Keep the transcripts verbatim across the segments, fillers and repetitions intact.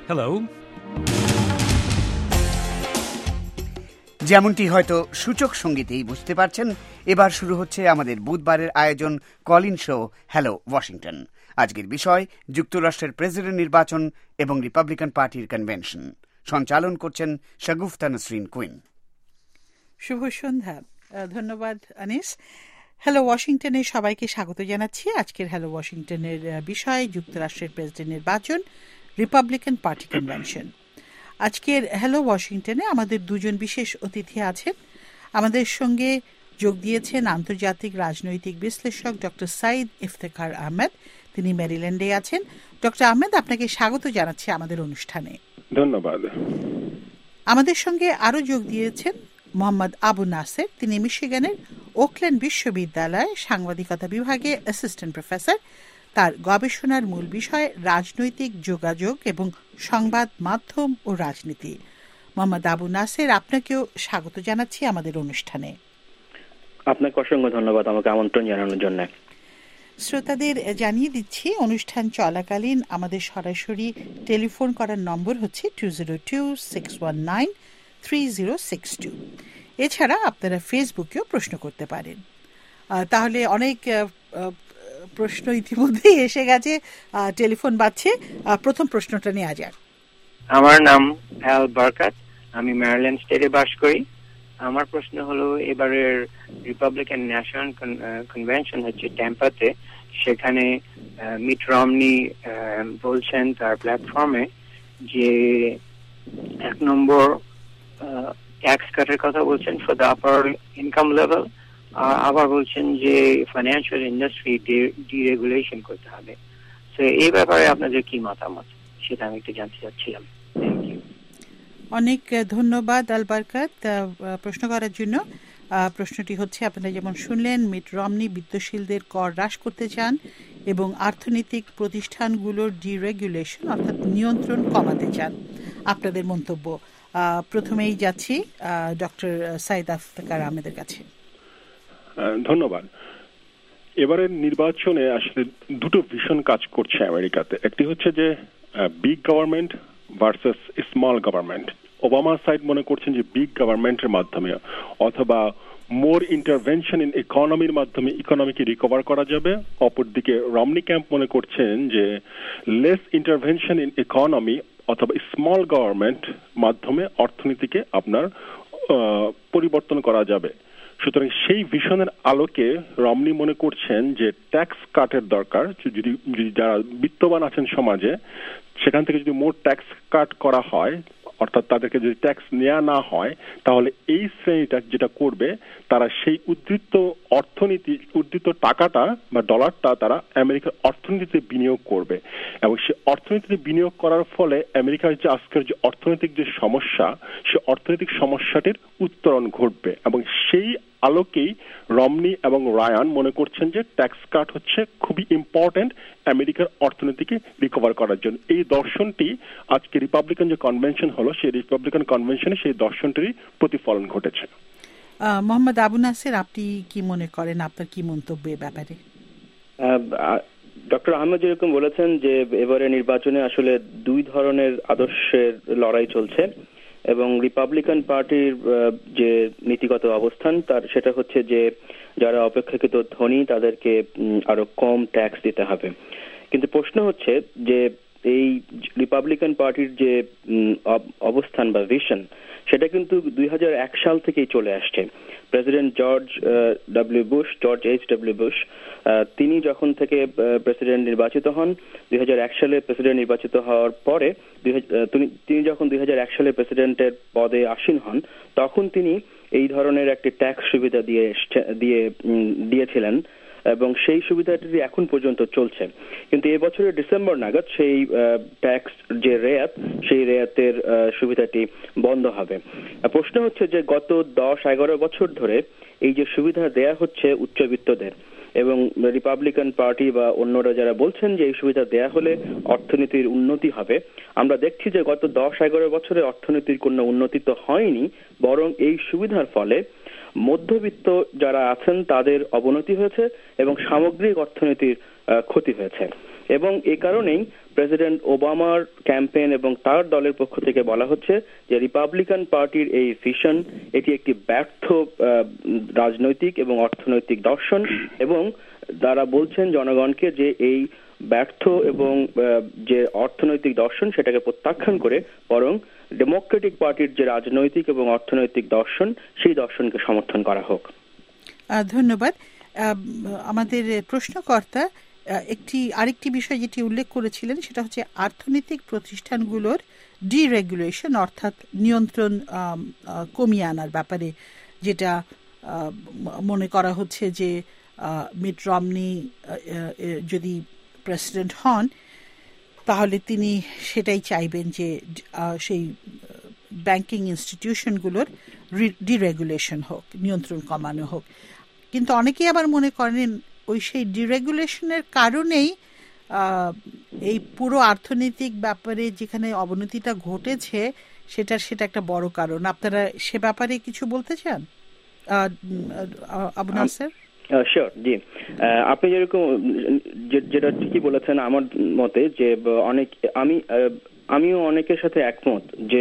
Hello. যেমনটি হয়তো সূচক সঙ্গীতেই বুঝতে পারছেন, এবার শুরু হচ্ছে আমাদের বুধবারের আয়োজন কলিন শো হ্যালো ওয়াশিংটন। আজকের বিষয় যুক্তরাষ্ট্রের প্রেসিডেন্ট নির্বাচন এবং রিপাবলিকান পার্টির কনভেনশন। সঞ্চালন করছেন শাগুফতা নসরিন কুইন। শুভ সন্ধ্যা। ধন্যবাদ আনিস। হ্যালো ওয়াশিংটনে সবাইকে স্বাগত জানাচ্ছি। আজকের হ্যালো ওয়াশিংটনের বিষয় যুক্তরাষ্ট্রের প্রেসিডেন্ট নির্বাচন, রিপাবলিকান পার্টি কনভেনশন। আজকের হ্যালো ওয়াশিংটনে আমাদের দুজন বিশেষ অতিথি আছেন। আমাদের সঙ্গে যোগ দিয়েছেন আন্তর্জাতিক রাজনৈতিক বিশ্লেষক ডক্টর সাইদ ইফতেখার আহমেদ। তিনি মেরিল্যান্ডে আছেন। ডক্টর আহমেদ, আপনাকে স্বাগত জানাচ্ছি আমাদের অনুষ্ঠানে। ধন্যবাদ। আমাদের সঙ্গে আরও যোগ দিয়েছেন মোহাম্মদ আবু নাসের। তিনি মিশিগানের ওকল্যান্ড বিশ্ববিদ্যালয়ে সাংবাদিকতা বিভাগে অ্যাসিস্ট্যান্ট প্রফেসর। তার গবেষণার মূল বিষয় রাজনৈতিক যোগাযোগ এবং সংবাদ মাধ্যম ও রাজনীতি। মোহাম্মদ আবু নাসের, আপনাকেও স্বাগত জানাচ্ছি আমাদের অনুষ্ঠানে। আপনাকে অসংখ্য ধন্যবাদ আমাকে আমন্ত্রণ জানানোর জন্য। শ্রোতাদের জানিয়ে দিচ্ছি, অনুষ্ঠান চলাকালীন আমাদের সরাসরি টেলিফোন করার নম্বর হচ্ছে two zero two six one nine three zero six two. এছাড়া আপনারা ফেসবুকেও প্রশ্ন করতে পারেন। তাহলে অনেক প্রশ্ন ইতিমধ্যেই এসে গেছে, টেলিফোন বাজছে। প্রথম প্রশ্নটা নেওয়া যাক। আমার নাম অ্যাল বারকাত, আমি ম্যারিল্যান্ড স্টেটে বাস করি। আমার প্রশ্ন হলো, এবারের রিপাবলিকান ন্যাশনাল কনভেনশন হচ্ছে ট্যাম্পাতে, সেখানে মিট রমনি বলছেন তার প্ল্যাটফর্মে যে এক নম্বর ট্যাক্স কাটের কথা বলছেন for the upper income level, আবার বলছেন যে ফাইন্যান্সিয়াল ইন্ডাস্ট্রি ডিরেগুলেশন করতে হবে। তো এই ব্যাপারে আপনাদের কি মতামত, সেটা আমি একটু জানতে চাচ্ছিলাম। Thank you. অনেক ধন্যবাদ আল বারকাত প্রশ্ন করার জন্য। প্রশ্নটি হচ্ছে, আপনারা যেমন শুনলেন, মিট রমনি বিত্তশীলদের কর হ্রাস করতে চান এবং অর্থনৈতিক প্রতিষ্ঠানগুলোর ডিরেগুলেশন অর্থাৎ নিয়ন্ত্রণ কমাতে চান। আপনাদের মন্তব্য। প্রথমেই যাচ্ছি ডক্টর সাইদ ইফতেখার আহমেদের কাছে। ধন্যবাদ। এবারের নির্বাচনে আসলে দুটো ভীষণ কাজ করছে আমেরিকাতে। একটি হচ্ছে যে big government versus small government. Obama side মনে করছেন যে বিগ গভর্নমেন্টের মাধ্যমে অথবা মোর ইন্টারভেনশন ইন ইকোনমির মাধ্যমে ইকোনমিকে রিকভার করা যাবে। অপরদিকে রমনি ক্যাম্প মনে করছেন যে লেস ইন্টারভেনশন ইন ইকোনমি অথবা স্মল গভর্নমেন্ট মাধ্যমে অর্থনীতিকে আপনার পরিবর্তন করা যাবে। সুতরাং সেই ভিশনের আলোকে রমনি মনে করছেন যে ট্যাক্স কাটের দরকার। যদি যারা বিত্তবান আছেন সমাজে, সেখান থেকে যদি মোট ট্যাক্স কাট করা হয়, অর্থাৎ তাদেরকে যদি ট্যাক্স নেওয়া না হয়, তাহলে এই শ্রেণীটা যেটা করবে, তারা সেই উদ্ধৃত অর্থনীতি উদ্ধৃত টাকাটা বা ডলারটা তারা আমেরিকার অর্থনীতিতে বিনিয়োগ করবে এবং সে অর্থনীতিতে বিনিয়োগ করার ফলে আমেরিকার যে আজকের যে অর্থনৈতিক যে সমস্যা, সে অর্থনৈতিক সমস্যাটির উত্তরণ ঘটবে। এবং সেই আলোকেই রমনি এবং রায়ান মনে করছেন যে ট্যাক্স কাট হচ্ছে খুবই ইম্পর্টেন্ট আমেরিকার অর্থনীতিকে রিকভার করার জন্য। এই দর্শনটি আজকে রিপাবলিকান যে কনভেনশন হলো, সেই রিপাবলিকান কনভেনশনে সেই দর্শনটিরই প্রতিফলন ঘটেছে। মোহাম্মদ আবু নাসের, আপনি কি মনে করেন, আপনার কি মন্তব্য এ ব্যাপারে? ডক্টর আহমেদ যেরকম বলেছেন যে এবারে নির্বাচনে আসলে দুই ধরনের আদর্শের লড়াই চলছে এবং রিপাবলিকান পার্টির যে নীতিগত অবস্থান তার সেটা হচ্ছে যে যারা অপেক্ষাকৃত ধনী তাদেরকে আরো কম ট্যাক্স দিতে হবে। কিন্তু প্রশ্ন হচ্ছে যে এই রিপাবলিকান পার্টির যে অবস্থান বা ভিশন, সেটা কিন্তু দুই হাজার এক সাল থেকেই চলে আসছে। President George W Bush George H W Bush তিনি যখন থেকে প্রেসিডেন্ট নির্বাচিত হন, দুই হাজার এক সালে প্রেসিডেন্ট নির্বাচিত হওয়ার পরে তিনি যখন দুই হাজার এক সালে প্রেসিডেন্টের পদে আসীন হন, তখন তিনি এই ধরনের একটি ট্যাক্স সুবিধা দিয়ে দিয়ে দিয়েছিলেন এবং সেই সুবিধাটি এখন পর্যন্ত চলছে। কিন্তু এবছরের ডিসেম্বর নাগাদ সেই ট্যাক্স যে রেয়াত, সেই রেয়াতের সুবিধাটি বন্ধ হবে। প্রশ্ন হচ্ছে যে গত দশ এগারো বছর ধরে এই যে সুবিধা দেয়া হচ্ছে উচ্চবিত্তদের, এবং রিপাবলিকান পার্টি বা অন্যরা যারা বলছেন যে এই সুবিধা দেয়া হলে অর্থনীতির উন্নতি হবে, আমরা দেখছি যে গত দশ এগারো বছরে অর্থনীতির কোনো উন্নতি তো হয়নি, বরং এই সুবিধার ফলে মধ্যবিত্ত যারা আছেন তাদের অবনতি হয়েছে এবং সামগ্রিক অর্থনীতির ক্ষতি হয়েছে। এবং এ কারণেই প্রেসিডেন্ট ওবামার ক্যাম্পেইন এবং তার দলের পক্ষ থেকে বলা হচ্ছে যে রিপাবলিকান পার্টির এই ভিশন এটি একটি ব্যর্থ রাজনৈতিক এবং অর্থনৈতিক দর্শন, এবং তারা বলছেন জনগণকে যে এই ব্যর্থ এবং যে অর্থনৈতিক দর্শন সেটাকে প্রত্যাখ্যান করে বরং ডেমোক্রেটিক পার্টির যে রাজনৈতিক এবং অর্থনৈতিক দর্শন সেই দর্শনকে সমর্থন করা হোক। ধন্যবাদ। আমাদের প্রশ্নকর্তা একটি আরেকটি বিষয় যেটি উল্লেখ করেছিলেন সেটা হচ্ছে অর্থনৈতিক প্রতিষ্ঠানগুলোর ডিরেগুলেশন, অর্থাৎ নিয়ন্ত্রণ কমিয়ে আনার ব্যাপারে, যেটা মনে করা হচ্ছে যে মিট রমনি যদি প্রেসিডেন্ট হন তাহলে তিনি সেটাই চাইবেন যে সেই ব্যাংকিং ইনস্টিটিউশনগুলোর ডিরেগুলেশন হোক, নিয়ন্ত্রণ কমানো হোক। কিন্তু অনেকেই আবার মনে করেন ওই সেই ডিরেগুলেশনের কারণেই এই পুরো অর্থনৈতিক ব্যাপারে যেখানে অবনতিটা ঘটেছে সেটা সেটা একটা বড় কারণ। আপনারা সে ব্যাপারে কিছু বলতে চান আবু নাসের? শিওর, জি। আপনি যেরকম যেটা ঠিকই বলেছেন আমার মতে, যে অনেক আমি আমিও অনেকের সাথে একমত যে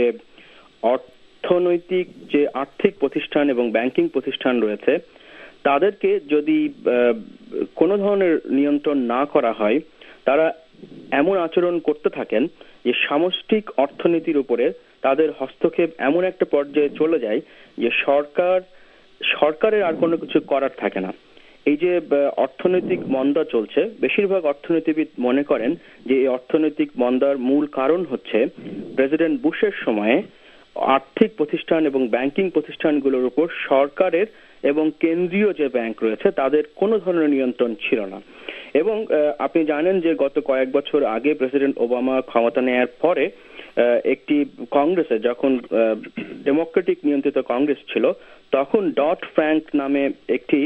অর্থনৈতিক যে আর্থিক প্রতিষ্ঠান এবং ব্যাংকিং প্রতিষ্ঠান রয়েছে তাদেরকে যদি কোনো ধরনের নিয়ন্ত্রণ না করা হয়, তারা এমন আচরণ করতে থাকেন যে সামষ্টিক অর্থনীতির উপরে তাদের হস্তক্ষেপ এমন একটা পর্যায়ে চলে যায় যে সরকার সরকারের আর কোনো কিছু করার থাকে না। এই যে অর্থনৈতিক মন্দা চলছে, বেশিরভাগ অর্থনীতিবিদ মনে করেন যে এই অর্থনৈতিক মন্দার মূল কারণ হচ্ছে প্রেসিডেন্ট বুশের সময়ে আর্থিক প্রতিষ্ঠান এবং ব্যাংকিং প্রতিষ্ঠানগুলোর উপর সরকারের এবং কেন্দ্রীয় যে ব্যাংক রয়েছে তাদের কোনো ধরনের নিয়ন্ত্রণ ছিল না। এবং আপনি জানেন যে গত কয়েক বছর আগে প্রেসিডেন্ট ওবামা ক্ষমতা নেয়ার পরে একটি কংগ্রেসে, যখন ডেমোক্রেটিক নিয়ন্ত্রিত কংগ্রেস ছিল, তখন ডট ফ্র্যাঙ্ক নামে একটি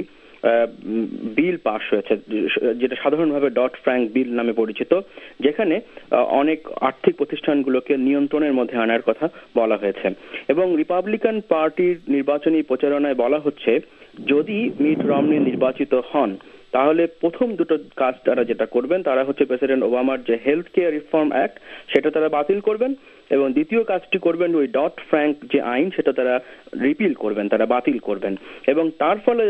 বিল পাশ হয়েছে, যেটা সাধারণভাবে ডট ফ্র্যাঙ্ক বিল নামে পরিচিত, যেখানে অনেক আর্থিক প্রতিষ্ঠানগুলোকে নিয়ন্ত্রণের মধ্যে আনার কথা বলা হয়েছে। এবং রিপাবলিকান পার্টির নির্বাচনী প্রচারণায় বলা হচ্ছে যদি মিট রমনি নির্বাচিত হন তাহলে প্রথম দুটো কাজ তারা যেটা করবেন তারা হচ্ছে প্রেসিডেন্ট ওবামার যে হেলথ কেয়ার রিফর্ম অ্যাক্ট সেটা তারা বাতিল করবেন, এবং দ্বিতীয় কাজটি করবেন ওই ডট ফ্র্যাঙ্ক যে আইন সেটা তারা রিপিল করবেন, তারা বাতিল করবেন। এবং তার ফলে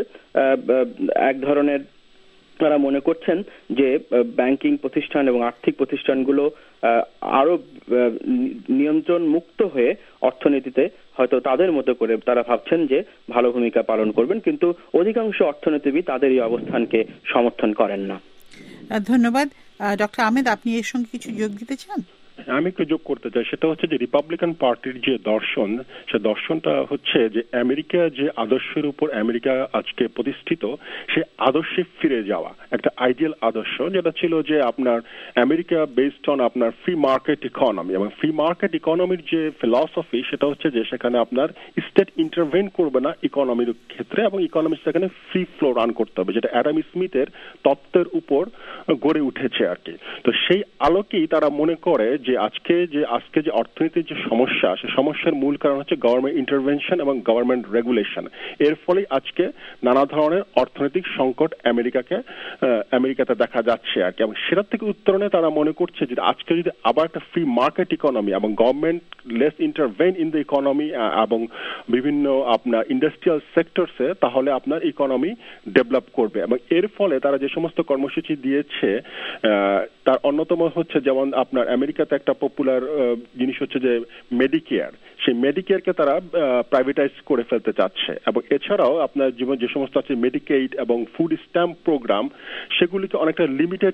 এক ধরনের তারা মনে করছেন যে ব্যাংকিং প্রতিষ্ঠান এবং আর্থিক প্রতিষ্ঠানগুলো আরো নিয়ন্ত্রণ মুক্ত হয়ে অর্থনীতিতে হয়তো তাদের মতো করে তারা ভাবছেন যে ভালো ভূমিকা পালন করবেন, কিন্তু অধিকাংশ অর্থনীতিবিদ তাদের এই অবস্থানকে সমর্থন করেন না। ধন্যবাদ। ডক্টর আহমেদ, আপনি এর সঙ্গে কিছু যোগ দিতে চান? আমি একটু যোগ করতে চাই, সেটা হচ্ছে যে রিপাবলিকান পার্টির যে দর্শন, সে দর্শনটা হচ্ছে যে আমেরিকা যে আদর্শের উপর আমেরিকা আজকে প্রতিষ্ঠিত সে আদর্শে ফিরে যাওয়া, একটা আইডিয়াল আদর্শ যেটা ছিল যে আপনার আমেরিকা বেসড অন আপনার ফ্রি মার্কেট ইকোনমি, এবং ফ্রি মার্কেট ইকোনমির যে ফিলসফি সেটা হচ্ছে যে সেখানে আপনার স্টেট ইন্টারভেন করবে না ইকোনমির ক্ষেত্রে, এবং ইকোনমি সেখানে ফ্রি ফ্লো রান করতে হবে, যেটা অ্যাডাম স্মিথের তত্ত্বের উপর গড়ে উঠেছে আর কি। তো সেই আলোকেই তারা মনে করে যে আজকে যে আজকে যে অর্থনীতির যে সমস্যা, সে সমস্যার মূল কারণ হচ্ছে গভর্নমেন্ট ইন্টারভেনশন এবং গভর্নমেন্ট রেগুলেশন। এর ফলে আজকে নানা ধরনের অর্থনৈতিক সংকট আমেরিকাকে আমেরিকাতে দেখা যাচ্ছে আর কি, এবং সেটার থেকে উত্তরণে তারা মনে করছে যে আজকে যদি আবার একটা ফ্রি মার্কেট ইকোনমি এবং government less intervene in the economy এবং বিভিন্ন আপনার ইন্ডাস্ট্রিয়াল সেক্টরসে, তাহলে আপনার ইকোনমি ডেভেলপ করবে। এবং এর ফলে তারা যে সমস্ত কর্মসূচি দিয়েছে তার অন্যতম হচ্ছে যেমন আপনার আমেরিকাতে একটা পপুলার জিনিস হচ্ছে যে মেডিকেয়ার, সেই মেডিকেয়ারকে তারা প্রাইভেটাইজ করে ফেলতে চাচ্ছে, এবং এছাড়াও আপনার জীবন যে সমস্ত আছে মেডিকেইড এবং ফুড স্ট্যাম্প প্রোগ্রাম সেগুলিকে অনেকটা লিমিটেড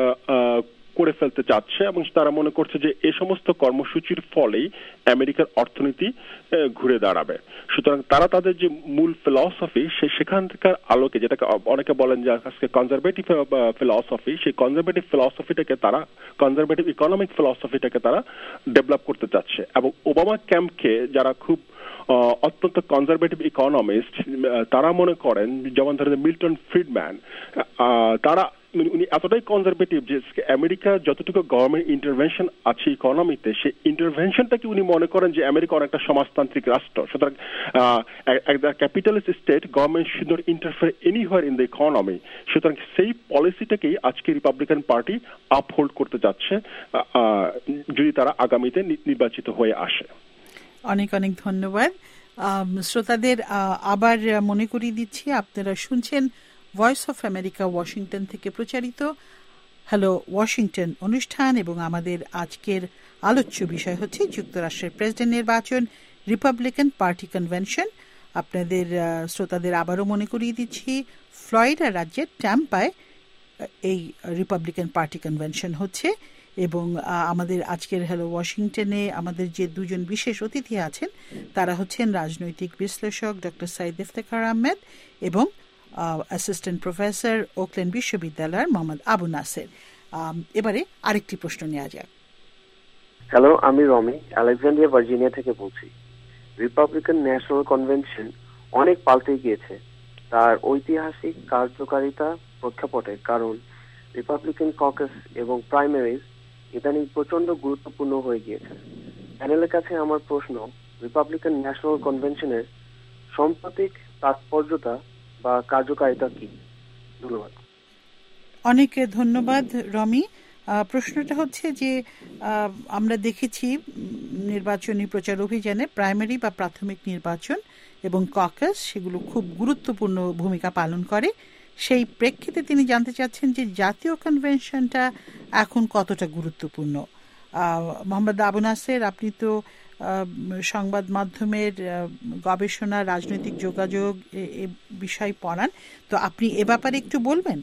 করে ফেলতে চাচ্ছে, এবং তারা মনে করছে যে এই সমস্ত কর্মসূচির ফলেই আমেরিকার অর্থনীতি ঘুরে দাঁড়াবে। সুতরাং তারা তাদের যে মূল ফিলসফি সে সেখান থেকে আলোকে, যেটাকে অনেকে বলেন যে আজকে কনজারভেটিভ ফিলসফি, সেই কনজারভেটিভ ফিলসফিটাকে তারা কনজারভেটিভ ইকোনমিক ফিলসফিটাকে তারা ডেভেলপ করতে চাচ্ছে। এবং ওবামা ক্যাম্পকে যারা খুব অত্যন্ত কনজারভেটিভ ইকোনমিস্ট তারা মনে করেন, যেমন ধরেন মিল্টন ফ্রিডম্যান, তারা উনি এতটাই কনজারভেটিভ যে আমেরিকা যতটুকু গভর্নমেন্ট ইন্টারভেনশন আছে ইকোনমিতে, সেই ইন্টারভেনশনটাকে উনি মনে করেন যে আমেরিকা অনেকটা সমাজতান্ত্রিক রাষ্ট্র, সুতরাং capitalist state government should not interfere anywhere in the economy. সুতরাং সেই পলিসিটাকেই আজকে রিপাবলিকান পার্টি আপহোল্ড করতে যাচ্ছে যদি তারা আগামীতে নির্বাচিত হয়ে আসে। অনেক অনেক ধন্যবাদ। শ্রোতাদের আবার মনে করিয়ে দিচ্ছি, আপনারা শুনছেন ভয়েস অফ আমেরিকা ওয়াশিংটন থেকে প্রচারিত হ্যালো ওয়াশিংটন অনুষ্ঠান, এবং আমাদের আজকের আলোচ্য বিষয় হচ্ছে যুক্তরাষ্ট্রের প্রেসিডেন্ট নির্বাচন, রিপাবলিকান পার্টি কনভেনশন। আপনাদের শ্রোতাদের আবারও মনে করিয়ে দিচ্ছি, ফ্লোরিডা রাজ্যের ট্যাম্পায় এই রিপাবলিকান পার্টি কনভেনশন হচ্ছে, এবং আমাদের আজকের হ্যালো ওয়াশিংটনে আমাদের যে দুজন বিশেষ অতিথি আছেন তারা হচ্ছেন রাজনৈতিক বিশ্লেষক ডক্টর সাইদ ইফতেখার আহমেদ এবং অ্যাসিস্ট্যান্ট প্রফেসর ওকল্যান্ড বিশ্ববিদ্যালয়ের মোহাম্মদ আবু নাসের। এবারে আরেকটি প্রশ্ন নেওয়া যাক। হ্যালো, আমি রমি আলেকজান্ড্রিয়া ভার্জিনিয়া থেকে বলছি। রিপাবলিকান ন্যাশনাল কনভেনশন অনেক পাল্টে গিয়েছে তার ঐতিহাসিক কার্যকারিতা প্রেক্ষাপটে, কারণ রিপাবলিকান ককাস এবং প্রাইমারিজ ইদানিং প্রচন্ড গুরুত্বপূর্ণ হয়ে গিয়েছে। প্যানেলের কাছে আমার প্রশ্ন, রিপাবলিকান ন্যাশনাল কনভেনশনের সাম্প্রতিক তাৎপর্যতা বা কার্যকারিতা কি? ধন্যবাদ। অনেক ধন্যবাদ রমি। প্রশ্নটা হচ্ছে যে আমরা দেখেছি নির্বাচনী প্রচার অভিযানে প্রাইমারি বা প্রাথমিক নির্বাচন এবং ককাস সেগুলো খুব গুরুত্বপূর্ণ ভূমিকা পালন করে। সেই প্রেক্ষিতে তিনি জানতে চাচ্ছেন যে জাতীয় কনভেনশনটা এখন কতটা গুরুত্বপূর্ণ। মোহাম্মদ আবু নাসের, আপনি তো সংবাদ মাধ্যমের গবেষণা, রাজনৈতিক যোগাযোগ এ বিষয় পড়ান, তো আপনি এ ব্যাপারে একটু বলবেন?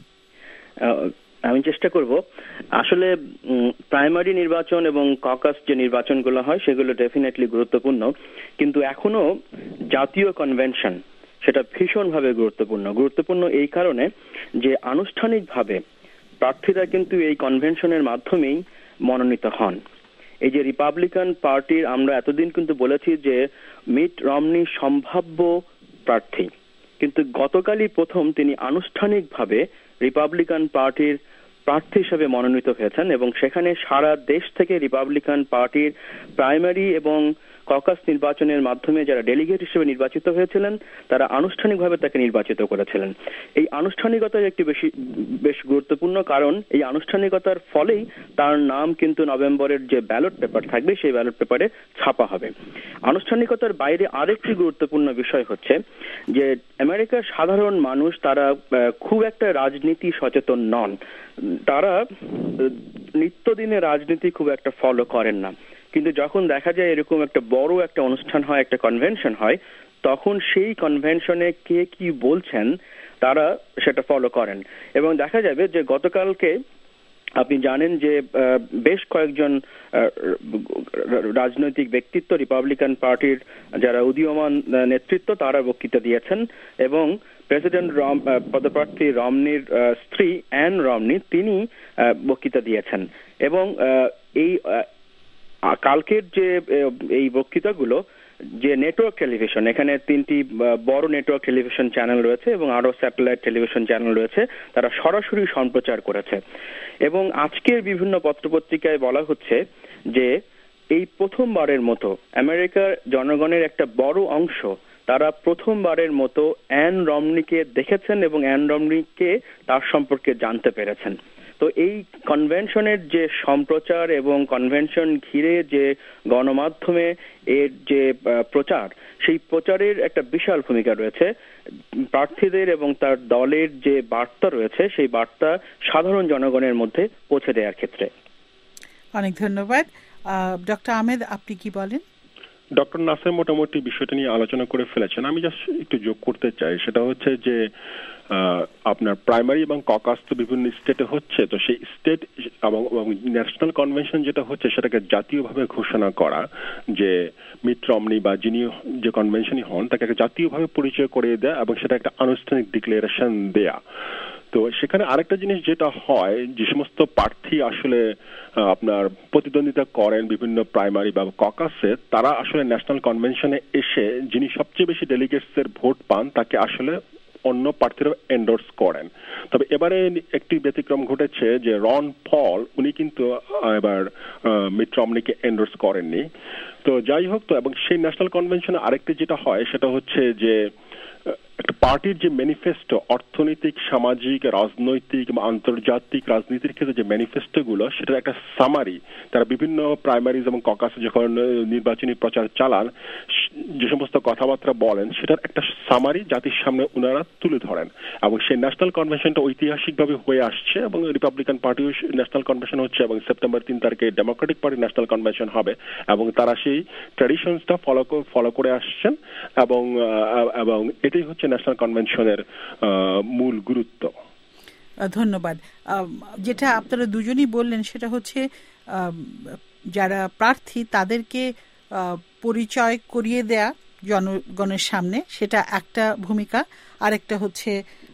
আমি চেষ্টা করব। আসলে প্রাইমারি নির্বাচন এবং ককাস যে নির্বাচনগুলো হয় সেগুলো ডেফিনেটলি গুরুত্বপূর্ণ, কিন্তু এখনো জাতীয় কনভেনশন সেটা ভীষণভাবে গুরুত্বপূর্ণ। গুরুত্বপূর্ণ এই কারণে যে আনুষ্ঠানিকভাবে প্রার্থীরা কিন্তু এই কনভেনশনের মাধ্যমেই মনোনীত হন। এই যে রিপাবলিকান পার্টির, আমরা এতদিন কিন্তু বলেছি যে মিট রমনি সম্ভাব্য প্রার্থী, কিন্তু গতকালই প্রথম তিনি আনুষ্ঠানিকভাবে রিপাবলিকান পার্টির প্রার্থী হিসেবে মনোনীত হয়েছেন, এবং সেখানে সারা দেশ থেকে রিপাবলিকান পার্টির প্রাইমারি এবং ককাস নির্বাচনের মাধ্যমে যারা ডেলিগেট হিসেবে নির্বাচিত হয়েছিলেন তারা আনুষ্ঠানিকভাবে তাকে নির্বাচিত করেছিলেন। এই আনুষ্ঠানিকতার একটি বেশি বেশ গুরুত্বপূর্ণ, কারণ এই আনুষ্ঠানিকতার ফলেই তার নাম কিন্তু নভেম্বরের যে ব্যালট পেপার থাকবে সেই ব্যালট পেপারে ছাপা হবে। আনুষ্ঠানিকতার বাইরে আরেকটি গুরুত্বপূর্ণ বিষয় হচ্ছে যে আমেরিকার সাধারণ মানুষ তারা খুব একটা রাজনীতি সচেতন নন, তারা নিত্যদিনে রাজনীতি খুব একটা ফলো করেন না, কিন্তু যখন দেখা যায় এরকম একটা বড় একটা অনুষ্ঠান হয়, একটা কনভেনশন হয়, তখন সেই কনভেনশনে কে কি বলছেন তারা সেটা ফলো করেন। এবং দেখা যাবে যে গতকালকে আপনি জানেন যে বেশ কয়েকজন রাজনৈতিক ব্যক্তিত্ব রিপাবলিকান পার্টির যারা উদীয়মান নেতৃত্ব তারা বক্তৃতা দিয়েছেন, এবং প্রেসিডেন্ট রম পদপ্রার্থী রমনির স্ত্রী অ্যান রমনি তিনি বক্তৃতা দিয়েছেন। এবং এই কালকের যে এই বক্তৃতাগুলো যে নেটওয়ার্ক টেলিভিশন, এখানে তিনটি বড় নেটওয়ার্ক টেলিভিশন চ্যানেল রয়েছে এবং আরো স্যাটেলাইট টেলিভিশন চ্যানেল রয়েছে, তারা সরাসরি সম্প্রচার করেছে। এবং আজকের বিভিন্ন পত্রপত্রিকায় বলা হচ্ছে যে এই প্রথমবারের মতো আমেরিকার জনগণের একটা বড় অংশ তারা প্রথমবারের মতো অ্যান রমনিকে দেখেছেন এবং অ্যান রমনিকে তার সম্পর্কে জানতে পেরেছেন। তো এই কনভেনশনের যে সম্প্রচার এবং কনভেনশন ঘিরে যে গণমাধ্যমে এর যে প্রচার, সেই প্রচারের একটা বিশাল ভূমিকা রয়েছে। প্রার্থীদের এবং তার দলের যে বার্তা রয়েছে সেই বার্তা সাধারণ জনগণের মধ্যে পৌঁছে দেওয়ার ক্ষেত্রে। অনেক ধন্যবাদ। ডক্টর আহমেদ, আপনি কি বলেন? ডক্টর নাসের মোটামুটি বিষয়টা নিয়ে আলোচনা করে ফেলেছেন। আমি জাস্ট একটু যোগ করতে চাই, সেটা হচ্ছে যে আপনার প্রাইমারি এবং ককাস তো বিভিন্ন স্টেটে হচ্ছে, তো সেই স্টেট এবং ন্যাশনাল কনভেনশন যেটা হচ্ছে সেটাকে জাতীয়ভাবে ঘোষণা করা, যে মিট রমনি বা যিনি যে কনভেনশনই হন তাকে জাতীয়ভাবে পরিচয় করিয়ে দেয়া এবং সেটা একটা আনুষ্ঠানিক ডিক্লারেশন দেয়া। তো সেখানে আরেকটা জিনিস যেটা হয়, যে সমস্ত প্রার্থী আসলে আপনার প্রতিদ্বন্দ্বিতা করেন বিভিন্ন প্রাইমারি বা ককাসে, তারা আসলে ন্যাশনাল কনভেনশনে এসে যিনি সবচেয়ে বেশি ডেলিগেটস এর ভোট পান তাকে আসলে অন্য প্রার্থীরা এন্ডোর্স করেন। তবে এবারে একটি ব্যতিক্রম ঘটেছে যে রন পল উনি কিন্তু এবার মিট রমনিকে এন্ডোর্স করেননি। তো যাই হোক, তো এবং সেই ন্যাশনাল কনভেনশনে আরেকটি যেটা হয় সেটা হচ্ছে যে একটা পার্টির যে ম্যানিফেস্টো, অর্থনৈতিক, সামাজিক, রাজনৈতিক বা আন্তর্জাতিক রাজনীতির ক্ষেত্রে যে ম্যানিফেস্টো গুলো, সেটার একটা সামারি তারা বিভিন্ন প্রাইমারিজ এবং ককাসে যখন নির্বাচনী প্রচার চালান যে সমস্ত কথাবার্তা বলেন, সেটার একটা সামারি জাতির সামনে ওনারা তুলে ধরেন। এবং সেই ন্যাশনাল কনভেনশনটা ঐতিহাসিকভাবে হয়ে আসছে এবং রিপাবলিকান পার্টিও ন্যাশনাল কনভেনশন হচ্ছে এবং সেপ্টেম্বর তিন তারিখে ডেমোক্রেটিক পার্টি ন্যাশনাল কনভেনশন হবে এবং তারা সেই ট্র্যাডিশনসটা ফলো ফলো করে আসছেন এবং এবং এটাই হচ্ছে ন্যাশনাল কনভেনশনের মূল গুরুত্ব। ধন্যবাদ। যেটা আপনারা দুজনই বললেন সেটা হচ্ছে যারা প্রার্থী তাদেরকে পরিচয় করিয়ে দেয়া জনগণের সামনে, সেটা একটা ভূমিকা। আরেকটা হচ্ছে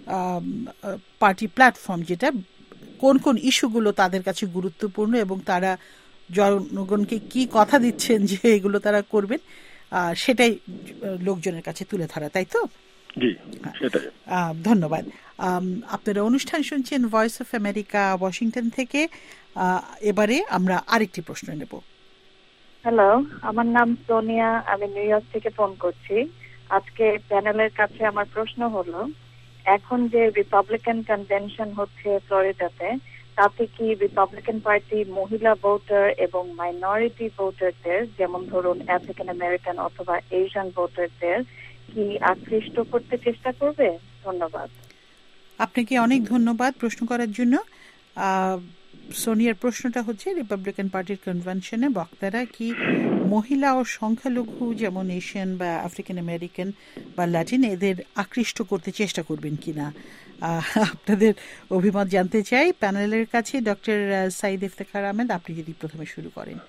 পার্টি প্ল্যাটফর্ম, যেটা কোন কোন ইস্যুগুলো তাদের কাছে গুরুত্বপূর্ণ এবং তারা জনগণকে কি কথা দিচ্ছেন যে এগুলো তারা করবেন, সেটাই লোকজনের কাছে তুলে ধরা, তাই তো? জি, সেটাই। ধন্যবাদ। আপনারা অনুষ্ঠান শুনছেন ভয়েস অফ আমেরিকা ওয়াশিংটন থেকে। এবারে আমরা আরেকটি প্রশ্ন নেব। হ্যালো, আমার নাম সোনিয়া, আমি নিউ ইয়র্ক থেকে ফোন করছি। আজকে প্যানেলের কাছে আমার প্রশ্ন হলো, এখন যে রিপাবলিকান কনভেনশন হচ্ছে ফ্লোরিডাতে, তাতে কি রিপাবলিকান পার্টি মহিলা ভোটার এবং মাইনরিটি ভোটারদের, যেমন ধরুন আফ্রিকান আমেরিকান অথবা এশিয়ান ভোটারদের কি আকৃষ্ট করতে চেষ্টা করবে? ধন্যবাদ। আপনাকে অনেক ধন্যবাদ প্রশ্ন করার জন্য। সোনিয়ার প্রশ্নটা হচ্ছে, রিপাবলিকান পার্টির কনভেনশনে বক্তারা কি মহিলা ও সংখ্যালঘু যেমন এশিয়ান বা আফ্রিকান আমেরিকান বা ল্যাটিন এদের আকৃষ্ট করতে চেষ্টা করবেন কিনা, আপনাদের অভিমত জানতে চাই প্যানেলের কাছে। ডক্টর সাইদ ইফতেখার আহমেদ, আপনি যদি প্রথমে শুরু করেন।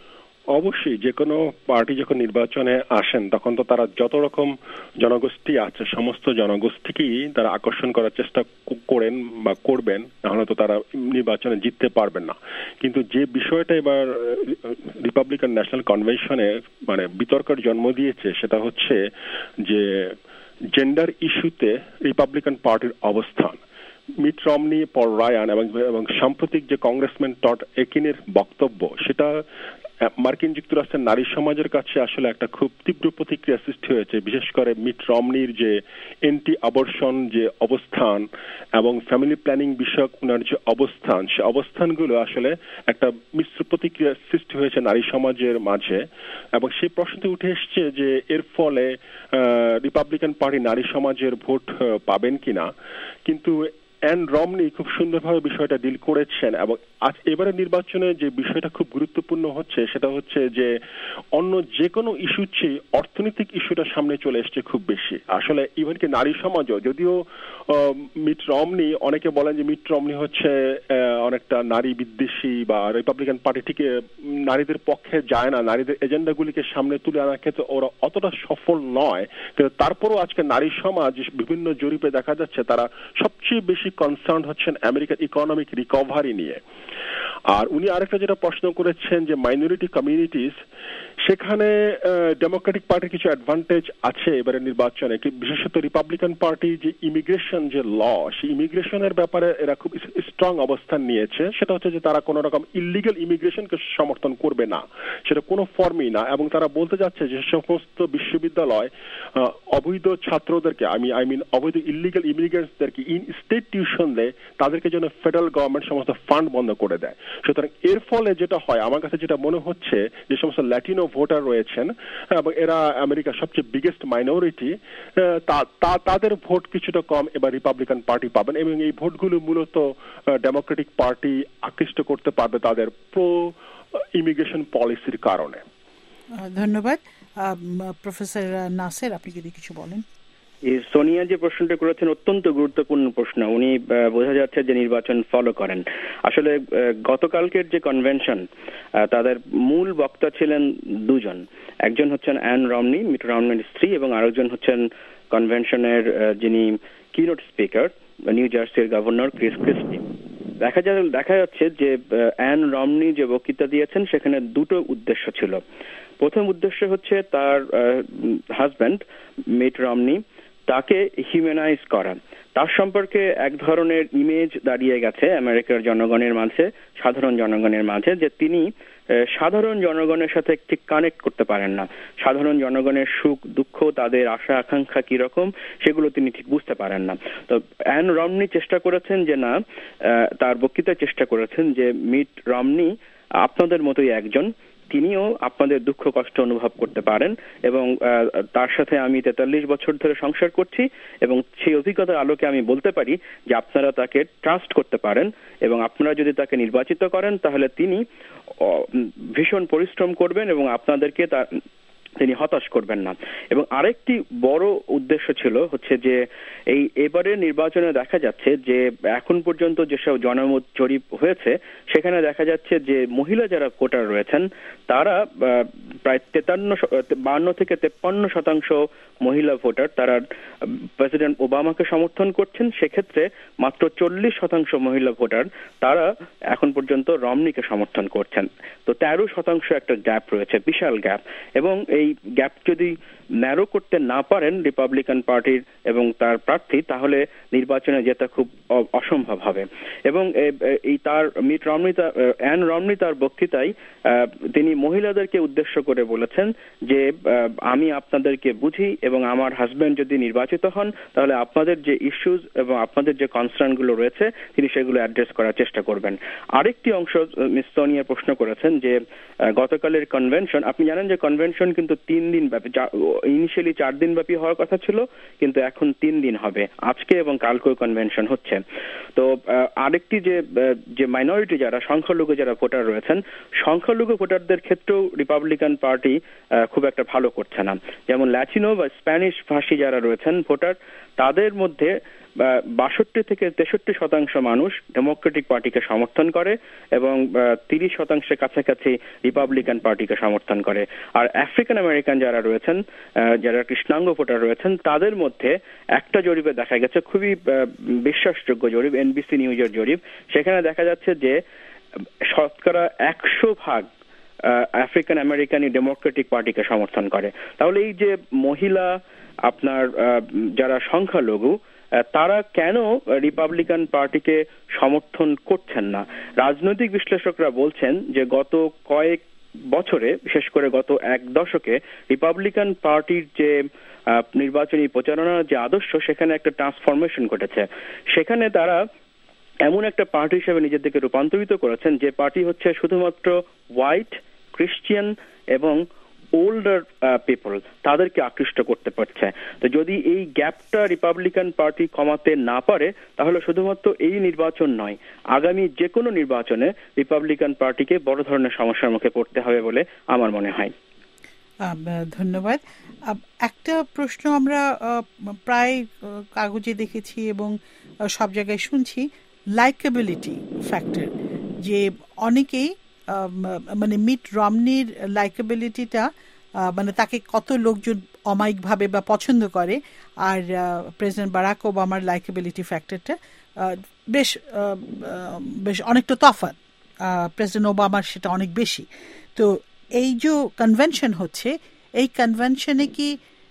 অবশ্যই যে কোনো পার্টি যখন নির্বাচনে আসেন তখন তো তারা যত রকম জনগোষ্ঠী আছে সমস্ত জনগোষ্ঠীকেই তারা আকর্ষণ করার চেষ্টা করেন বা করবেন, নাহলে তো তারা নির্বাচনে জিততে পারবেন না। কিন্তু যে বিষয়টা এবার রিপাবলিকান ন্যাশনাল কনভেনশনে মানে বিতর্কের জন্ম দিয়েছে সেটা হচ্ছে যে জেন্ডার ইস্যুতে রিপাবলিকান পার্টির অবস্থান। মিট রমনি, পল রায়ান এবং এবং সাম্প্রতিক যে কংগ্রেসম্যান টড একিনের বক্তব্য, সেটা মার্কিন যুক্তরাষ্ট্রের নারী সমাজের কাছে আসলে একটা খুব তীব্র প্রতিক্রিয়া সৃষ্টি হয়েছে। বিশেষ করে মিট রমনির যে এন্টি অবর্শন যে অবস্থান এবং ফ্যামিলি প্ল্যানিং বিষয়ক ওনার যে অবস্থান, সে অবস্থানগুলো আসলে একটা মিশ্র প্রতিক্রিয়া সৃষ্টি হয়েছে নারী সমাজের মাঝে। এবং সেই প্রশ্নটি উঠে এসছে যে এর ফলে রিপাবলিকান পার্টি নারী সমাজের ভোট পাবেন কিনা। কিন্তু অ্যান রমনি খুব সুন্দরভাবে বিষয়টা ডিল করেছেন এবং আজ এবারে নির্বাচনে যে বিষয়টা খুব গুরুত্বপূর্ণ হচ্ছে সেটা হচ্ছে যে অন্য যে কোনো ইস্যুর চেয়ে অর্থনৈতিক ইস্যুটা সামনে চলে এসছে খুব বেশি। আসলে ইভেন কি নারী সমাজও, যদিও মিট রমনি, অনেকে বলেন যে মিট রমনি হচ্ছে অনেকটা নারী বিদ্বেষী বা রিপাবলিকান পার্টি থেকে নারীদের পক্ষে যায় না, নারীদের এজেন্ডাগুলিকে সামনে তুলে আনার ক্ষেত্রে ওরা অতটা সফল নয়, কিন্তু তারপরও আজকে নারী সমাজ বিভিন্ন জরিপে দেখা যাচ্ছে তারা সবচেয়ে বেশি কনসার্ন হচ্ছেন আমেরিকার ইকোনমিক রিকভারি নিয়ে। আর উনি আরেকটা যেটা প্রশ্ন করেছেন যে মাইনরিটি কমিউনিটিস, সেখানে ডেমোক্রেটিক পার্টির কিছু অ্যাডভান্টেজ আছে এবারে নির্বাচনে, বিশেষত রিপাবলিকান পার্টি যে ইমিগ্রেশন যে ল, সেই ইমিগ্রেশনের ব্যাপারে এরা খুব স্ট্রং অবস্থান নিয়েছে। সেটা হচ্ছে যে তারা কোনো রকম ইলিগাল ইমিগ্রেশনকে সমর্থন করবে না, সেটা কোনো ফর্মই না। এবং তারা বলতে যাচ্ছে যে সমস্ত বিশ্ববিদ্যালয় অবৈধ ছাত্রদেরকে, আমি আই মিন অবৈধ ইলিগাল ইমিগ্রেন্টসদেরকে ইন স্টেট টিউশন দেয়, তাদেরকে যেন ফেডারেল গভর্নমেন্ট সমস্ত ফান্ড বন্ধ করে দেয়। সুতরাং এর ফলে যেটা হয়, আমার কাছে যেটা মনে হচ্ছে, যে সমস্ত ল্যাটিনো ভোটার রয়েছেন এবং এরা আমেরিকার সবচেয়ে বিগেস্ট মাইনরিটি, তাদের ভোট কিছুটা কম এবার রিপাবলিকান পার্টি পাবেন এবং এই ভোটগুলো মূলত ডেমোক্রেটিক পার্টি আকৃষ্ট করতে পারবে তাদের প্রো ইমিগ্রেশন পলিসির কারণে। ধন্যবাদ। প্রফেসর নাসের, আপনি যদি কিছু বলেন। সোনিয়া যে প্রশ্নটা করেছেন অত্যন্ত গুরুত্বপূর্ণ প্রশ্ন। উনি বোঝা যাচ্ছে যে নির্বাচন ফলো করেন। আসলে গতকালকের যে কনভেনশন, তাদের মূল বক্তা ছিলেন দুজন। একজন হচ্ছেন অ্যান রমনি, মিট রমনির স্ত্রী, এবং আরেকজন হচ্ছেন কনভেনশনের যিনি কিনোট স্পিকার, নিউ জার্সির গভর্নর ক্রিস ক্রিস্টি। দেখা যা দেখা যাচ্ছে যে অ্যান রমনি যে বক্তৃতা দিয়েছেন সেখানে দুটো উদ্দেশ্য ছিল। প্রথম উদ্দেশ্য হচ্ছে তার হাজব্যান্ড মিট রমনি তাকে হিউম্যানাইজ করা, তার সম্পর্কে এক ধরনের ইমেজ দাঁড়িয়ে গেছে আমেরিকার জনগণের মাঝে, সাধারণ জনগণের মাঝে, যে তিনি সাধারণ জনগণের সাথে ঠিক কানেক্ট করতে পারেন না। সাধারণ জনগণের সুখ দুঃখ, তাদের আশা আকাঙ্ক্ষা কি রকম, সেগুলো তিনি ঠিক বুঝতে পারেন না। তো অ্যান রমনি চেষ্টা করেছেন যে না, তার বক্তৃতায় চেষ্টা করেছেন যে মিট রমনি আপনাদের মতোই একজন, তিনিও আপনাদের দুঃখ কষ্ট অনুভব করতে পারেন এবং তার সাথে আমি তেতাল্লিশ বছর ধরে সংসার করছি এবং সেই অভিজ্ঞতার আলোকে আমি বলতে পারি যে আপনারা তাকে ট্রাস্ট করতে পারেন এবং আপনারা যদি তাকে নির্বাচিত করেন তাহলে তিনি ভীষণ পরিশ্রম করবেন এবং আপনাদেরকে তার তিনি হতাশ করবেন না। এবং আরেকটি বড় উদ্দেশ্য ছিল হচ্ছে যে এই এবারের নির্বাচনে দেখা যাচ্ছে যে এখন পর্যন্ত যেসব জনমত জরিপ হয়েছে সেখানে দেখা যাচ্ছে যে মহিলা যারা ভোটার রয়েছেন তারা প্রায় তেতান্ন বান্ন থেকে তেপ্পান্ন শতাংশ মহিলা ভোটার তারা প্রেসিডেন্ট ওবামাকে সমর্থন করছেন। সেক্ষেত্রে মাত্র চল্লিশ শতাংশ মহিলা ভোটার তারা এখন পর্যন্ত রমনিকে সমর্থন করছেন। তো তেরো শতাংশ একটা গ্যাপ রয়েছে, বিশাল গ্যাপ। এবং এই গ্যাপ যদি ন্যারো করতে না পারেন রিপাবলিকান পার্টির এবং তার প্রার্থী, তাহলে নির্বাচনে জেতা খুব অসম্ভব হবে। এবং এই তার মিট রমনি অ্যান রমনি তার বক্তৃতায় তিনি মহিলাদেরকে উদ্দেশ্য করে বলেছেন যে আমি আপনাদেরকে বুঝি এবং আমার হাজব্যান্ড যদি নির্বাচিত হন তাহলে আপনাদের যে ইস্যুজ এবং আপনাদের যে কনসার্নগুলো রয়েছে তিনি সেগুলো অ্যাড্রেস করার চেষ্টা করবেন। আরেকটি অংশ মিস সোনিয়া প্রশ্ন করেছেন যে গতকালের কনভেনশন, আপনি জানেন যে কনভেনশন কিন্তু তিন দিন ব্যাপী, ইনিশিয়ালি চার দিন ব্যাপী হওয়ার কথা ছিল কিন্তু এখন তিন দিন হবে, আজকে এবং কালকেও কনভেনশন হচ্ছে। তো আরেকটি যে যে মাইনরিটি যারা সংখ্যালঘু যারা ভোটার রয়েছেন, সংখ্যালঘু ভোটারদের ক্ষেত্রেও রিপাবলিকান পার্টি খুব একটা ভালো করছে না। যেমন ল্যাটিনো বা স্প্যানিশ ভাষী যারা রয়েছেন ভোটার, তাদের মধ্যে বাষট্টি থেকে তেষট্টি শতাংশ মানুষ ডেমোক্রেটিক পার্টিকে সমর্থন করে এবং তিরিশ শতাংশের কাছাকাছি রিপাবলিকান পার্টিকে সমর্থন করে। আর আফ্রিকান আমেরিকান যারা রয়েছেন, যারা কৃষ্ণাঙ্গ ভোটার রয়েছেন, তাদের মধ্যে একটা জরিপে দেখা গেছে, খুবই বিশ্বাসযোগ্য জরিপ, এনবিসি নিউজের জরিপ, সেখানে দেখা যাচ্ছে যে শতকরা একশো ভাগ আফ্রিকান আমেরিকানই ডেমোক্রেটিক পার্টিকে সমর্থন করে। তাহলে এই যে মহিলা আপনার যারা সংখ্যালঘু তারা কেন রিপাবলিকান পার্টিকে সমর্থন করছেন না? রাজনৈতিক বিশ্লেষকরা বলছেন যে গত কয়েক বছরে, বিশেষ করে গত এক দশকে রিপাবলিকান পার্টির যে নির্বাচনী প্রচারণার যে আদর্শ সেখানে একটা ট্রান্সফরমেশন ঘটেছে। সেখানে তারা এমন একটা পার্টি হিসেবে নিজেদেরকে রূপান্তরিত করেছেন যে পার্টি হচ্ছে শুধুমাত্র হোয়াইট, ক্রিশ্চিয়ান এবং ওল্ডার পিপল, তাদেরকে আকৃষ্ট করতে পারছে। তো যদি এই গ্যাপটা রিপাবলিকান পার্টি কমাতে না পারে তাহলে শুধুমাত্র এই নির্বাচন নয়, আগামী যে কোনো নির্বাচনে রিপাবলিকান পার্টিকে বড় ধরনের সমস্যার মুখে পড়তে হবে বলে আমার মনে হয়। ধন্যবাদ। একটা প্রশ্ন আমরা প্রায় কাগজে দেখেছি এবং সব জায়গায় শুনছি, লাইকেবিলিটি ফ্যাক্টর, যে অনেকেই মানে মিট রমনির লাইকেবিলিটিটা, মানে তাকে কত লোকজন অমায়িকভাবে বা পছন্দ করে, আর প্রেসিডেন্ট বারাক ওবামার লাইকেবিলিটি ফ্যাক্টরটা বেশ বেশ অনেকটা তফাৎ, প্রেসিডেন্ট ওবামার সেটা অনেক বেশি। তো এই যে কনভেনশন হচ্ছে, এই কনভেনশনে কি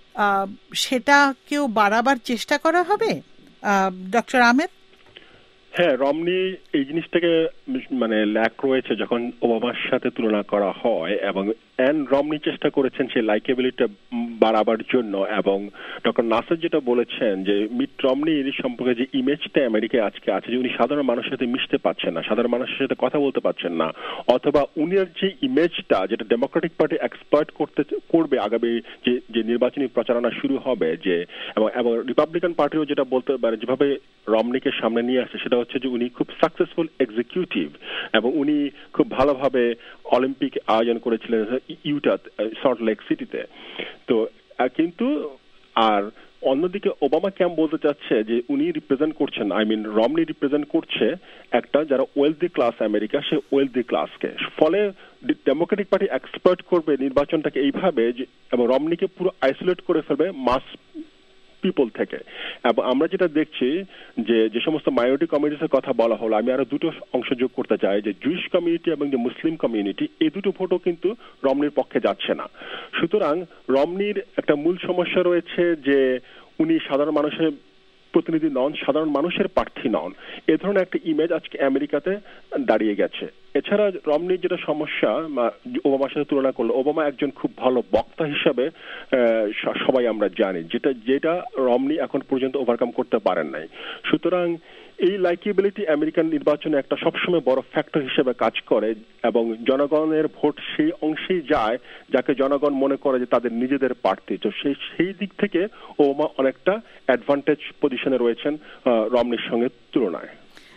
সেটাকেও বাড়াবার চেষ্টা করা হবে ডক্টর আহমেদ? হ্যাঁ, রমনি এই জিনিসটাকে মানে ল্যাক রয়েছে যখন ওবামার সাথে তুলনা করা হয়, এবং অ্যান রমনি চেষ্টা করেছেন সেই লাইকেবিলিটি বাড়াবার জন্য। এবং ডক্টর নাসের যেটা বলেছেন যে মিট রমনির সম্পর্কে যে ইমেজটা আমেরিকায় আজকে আছে, যে উনি সাধারণ মানুষের সাথে মিশতে পারছেন না, সাধারণ মানুষের সাথে কথা বলতে পারছেন না, অথবা উনার যে ইমেজটা যেটা ডেমোক্রেটিক পার্টি এক্সপ্লয়েট করতে করবে আগামী যে যে নির্বাচনী প্রচারণা শুরু হবে, যে এবং এবং রিপাবলিকান পার্টিও যেটা বলতে পারে যেভাবে রমনিকে সামনে নিয়ে আসছে সেটা হচ্ছে যে উনি খুব সাকসেসফুল এক্সিকিউটিভ এবং উনি খুব ভালোভাবে অলিম্পিক আয়োজন করেছিলেন ইউটা, সল্ট লেক সিটিতে। তো কিন্তু আর অন্যদিকে ওবামা ক্যাম্প বলতে চাচ্ছে যে উনি রিপ্রেজেন্ট করছেন, আই মিন রমনি রিপ্রেজেন্ট করছে একটা যারা ওয়েলদি ক্লাস আমেরিকা, সে ওয়েলদি ক্লাসকে। ফলে ডেমোক্রেটিক পার্টি এক্সপ্লয়েট করবে নির্বাচনটাকে এইভাবে এবং রমনিকে পুরো আইসোলেট করে ফেলবে মাস পিপল থেকে। এবং আমরা যেটা দেখছি যে যে সমস্ত মাইনরিটি কমিউনিটির কথা বলা হলো, আমি আরো দুটো অংশ যোগ করতে চাই, যে জুইশ কমিউনিটি এবং যে মুসলিম কমিউনিটি, এই দুটো ভোটও কিন্তু রমনির পক্ষে যাচ্ছে না। সুতরাং রমনির একটা মূল সমস্যা রয়েছে যে উনি সাধারণ মানুষের প্রতিনিধি নন, সাধারণ মানুষের প্রার্থী নন। এ ধরনের একটা ইমেজ আজকে আমেরিকাতে দাঁড়িয়ে গেছে। এছাড়া রমনির যেটা সমস্যা ওবামার সাথে তুলনা করলে, ওবামা একজন খুব ভালো বক্তা হিসাবে সবাই আমরা জানি, যেটা যেটা রমনি এখন পর্যন্ত ওভারকাম করতে পারেন নাই। সুতরাং এই লাইকেবিলিটি আমেরিকান নির্বাচনে একটা সবসময় বড় ফ্যাক্টর হিসেবে কাজ করে এবং জনগণের ভোট সেই অংশেই যায় যাকে জনগণ মনে করে যে তাদের নিজেদের প্রার্থী। তো সেই সেই দিক থেকে ওবামা অনেকটা অ্যাডভান্টেজ পজিশনে রয়েছেন রমনির সঙ্গে তুলনায়।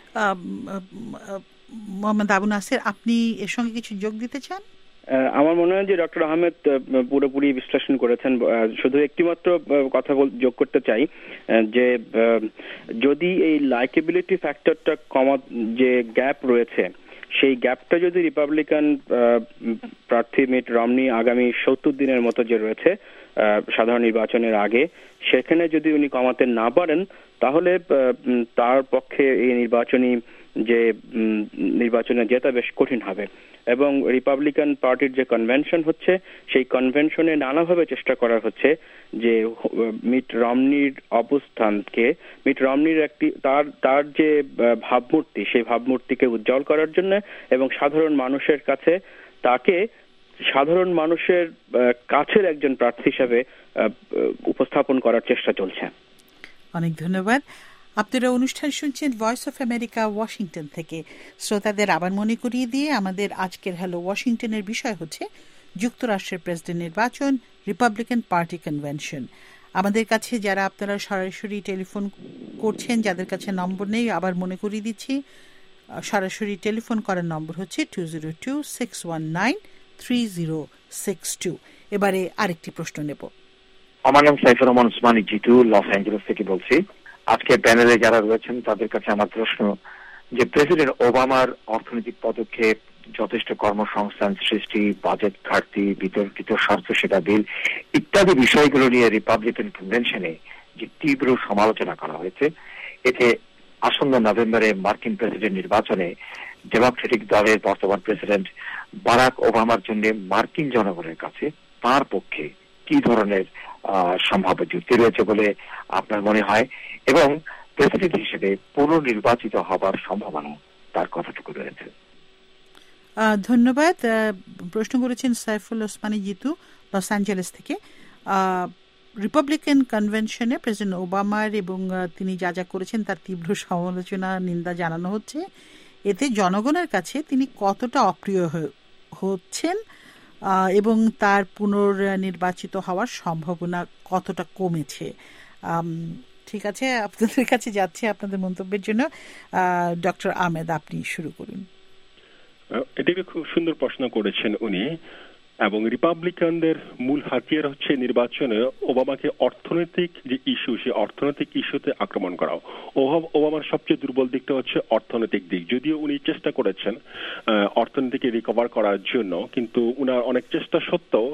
মোহাম্মদ আবু নাসের, আপনি এর সঙ্গে কিছু যোগ দিতে চান? আমার মনে হয় যে ডক্টর আহমেদ পুরোপুরি বিশ্লেষণ করেছেন। শুধু একটিমাত্র কথা যোগ করতে চাই যে যদি এই লাইকেবিলিটি ফ্যাক্টরটা কমা, যে গ্যাপ রয়েছে, সেই গ্যাপটা যদি রিপাবলিকান প্রার্থী মিট রমনি আগামী সত্তর দিনের মতো যে রয়েছে সাধারণ নির্বাচনের আগে, সেখানে যদি উনি কমাতে না পারেন, তাহলে তার পক্ষে এই নির্বাচনী যে নির্বাচনে জেতা বেশ কঠিন হবে। এবং রিপাবলিকান পার্টির যে কনভেনশন হচ্ছে, সেই কনভেনশনে নানাভাবে চেষ্টা করা হচ্ছে যে মিট রমনির অবস্থানকে, মিট রমনির একটি তার তার যে ভাবমূর্তি, সেই ভাবমূর্তিকে উজ্জ্বল করার জন্য এবং সাধারণ মানুষের কাছে তাকে সাধারণ মানুষের কাছের একজন প্রার্থী হিসাবে উপস্থাপন করার চেষ্টা চলছে। অনেক ধন্যবাদ। আপনারা অনুষ্ঠান শুনছেন ভয়েস অফ আমেরিকা ওয়াশিংটন থেকে। শ্রোতাদের আবার মনে করিয়ে দিয়ে আমাদের আজকের হ্যালো ওয়াশিংটনের বিষয় হচ্ছে যুক্তরাষ্ট্রের প্রেসিডেন্ট নির্বাচন, রিপাবলিকান পার্টি কনভেনশন। আমাদের কাছে যারা আপনারা সরাসরি টেলিফোন করছেন, যাদের কাছে নম্বর নেই, আবার মনে করিয়ে দিচ্ছি, সরাসরি টেলিফোন করার নম্বর হচ্ছে two zero two six one nine three zero six two. এবারে আরেকটি প্রশ্ন নেব। আমার নাম সাইফুর রহমান ওসমানী জিতু, লস অ্যাঞ্জেলেস থেকে বলছি। আজকে প্যানেলে যারা রয়েছেন তাদের কাছে আমার প্রশ্ন যে প্রেসিডেন্ট ওবামার অর্থনৈতিক পদক্ষেপ, যথেষ্ট কর্মসংস্থান সৃষ্টি, বাজেট ঘাটতি, বিতর্কিত স্বাস্থ্যসেবা বিল ইত্যাদি বিষয়গুলো নিয়ে রিপাবলিকান কনভেনশনে যে তীব্র সমালোচনা করা হয়েছে, এতে আসন্ন নভেম্বরে মার্কিন প্রেসিডেন্ট নির্বাচনে ডেমোক্রেটিক দলের বর্তমান প্রেসিডেন্ট বারাক ওবামার জন্য মার্কিন জনগণের কাছে তার পক্ষে কি ধরনের সম্ভাব্য যুক্তি রয়েছে বলে আপনার মনে হয়, এবং প্রেসিডেন্ট হিসেবে পুনর্নির্বাচিত হবার সম্ভাবনা তার কতটুকু রয়েছে? ধন্যবাদ। প্রশ্ন করেছেন সাইফুল ওসমানী জিতু, লস অ্যাঞ্জেলেস থেকে। রিপাবলিকান কনভেনশনে প্রেসিডেন্ট ওবামার এবং তিনি যা যা করেছেন তার তীব্র সমালোচনা, নিন্দা জানানো হচ্ছে। এতে জনগণের কাছে তিনি কতটা অপ্রিয় হচ্ছেন এবং তার পুনর্নির্বাচিত হওয়ার সম্ভাবনা কতটা কমেছে। ঠিক আছে, আপনাদের কাছে যাচ্ছে আপনাদের মন্তব্যের জন্য। ডক্টর আহমেদ, আপনি শুরু করুন। এটাকে খুব সুন্দর প্রশ্ন করেছেন উনি। এবং রিপাবলিকানদের মূল হাতিয়ার হচ্ছে নির্বাচনে ওবামাকে অর্থনৈতিক যে ইস্যু, সেই অর্থনৈতিক ইস্যুতে আক্রমণ করা। ওবামার সবচেয়ে দুর্বল দিকটা হচ্ছে অর্থনৈতিক দিক। যদিও উনি চেষ্টা করেছেন অর্থনীতিকে রিকভার করার জন্য, কিন্তু উনার অনেক চেষ্টা সত্ত্বেও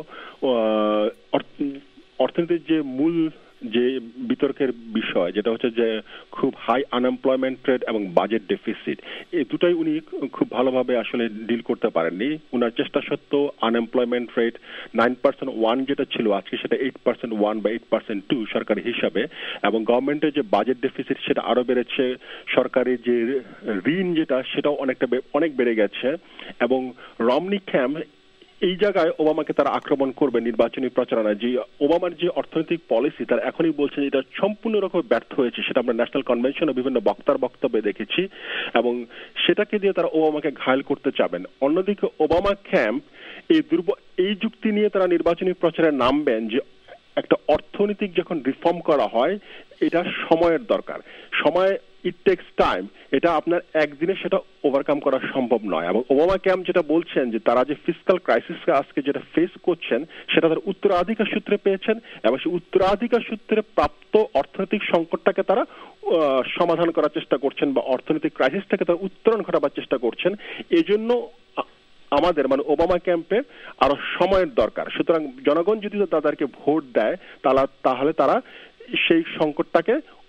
অর্থনীতির যে মূল যে বিতর্কের বিষয়, যেটা হচ্ছে যে খুব হাই আনএমপ্লয়মেন্ট রেট এবং বাজেট ডেফিসিট, এই দুটাই উনি খুব ভালোভাবে আসলে ডিল করতে পারেননি। উনার চেষ্টা সত্ত্বেও unemployment rate nine percent one যেটা ছিল, আজকে সেটা এইট পার্সেন্ট ওয়ান বা এইট পার্সেন্ট টু সরকারি হিসাবে, এবং গভর্নমেন্টের যে বাজেট ডেফিসিট সেটা আরো বেড়েছে। সরকারি যে ঋণ যেটা সেটাও অনেকটা অনেক বেড়ে গেছে। এবং রমনি ক্যাম্প এই জায়গায় ওবামাকে তারা আক্রমণ করবে নির্বাচনী প্রচারণায়। যে ওবামার যে অর্থনৈতিক পলিসি, তারা এখনই বলছেন এটা সম্পূর্ণ রকম ব্যর্থ হয়েছে, সেটা আমরা ন্যাশনাল কনভেনশনে বিভিন্ন বক্তার বক্তব্যে দেখেছি, এবং সেটাকে দিয়ে তারা ওবামাকে ঘায়েল করতে চাবেন। অন্যদিকে ওবামা ক্যাম্প এই দুর্বল এই যুক্তি নিয়ে তারা নির্বাচনী প্রচারে নামবেন যে একটা অর্থনৈতিক যখন রিফর্ম করা হয়, এটা সময়ের দরকার, সময় ইট টেকস টাইম, এটা আপনার একদিনে সেটা ওভারকাম করা সম্ভব নয়। এবং ওবামা ক্যাম্প যেটা বলছেন যে তারা যে ফিসকাল ক্রাইসিসকে আজকে যেটা ফেস করছেন, সেটা তারা উত্তরাধিকার সূত্রে পেয়েছেন, এবং সেই উত্তরাধিকার সূত্রে প্রাপ্ত অর্থনৈতিক সংকটটাকে তারা সমাধান করার চেষ্টা করছেন, বা অর্থনৈতিক ক্রাইসিসটাকে তারা উত্তরণ ঘটাবার চেষ্টা করছেন। এই জন্য আমাদের মানে ওবামা ক্যাম্পে আরো সময়ের দরকার। সুতরাং জনগণ যদি তাদেরকে ভোট দেয়, তাহলে তারা সেই সংকটটাকে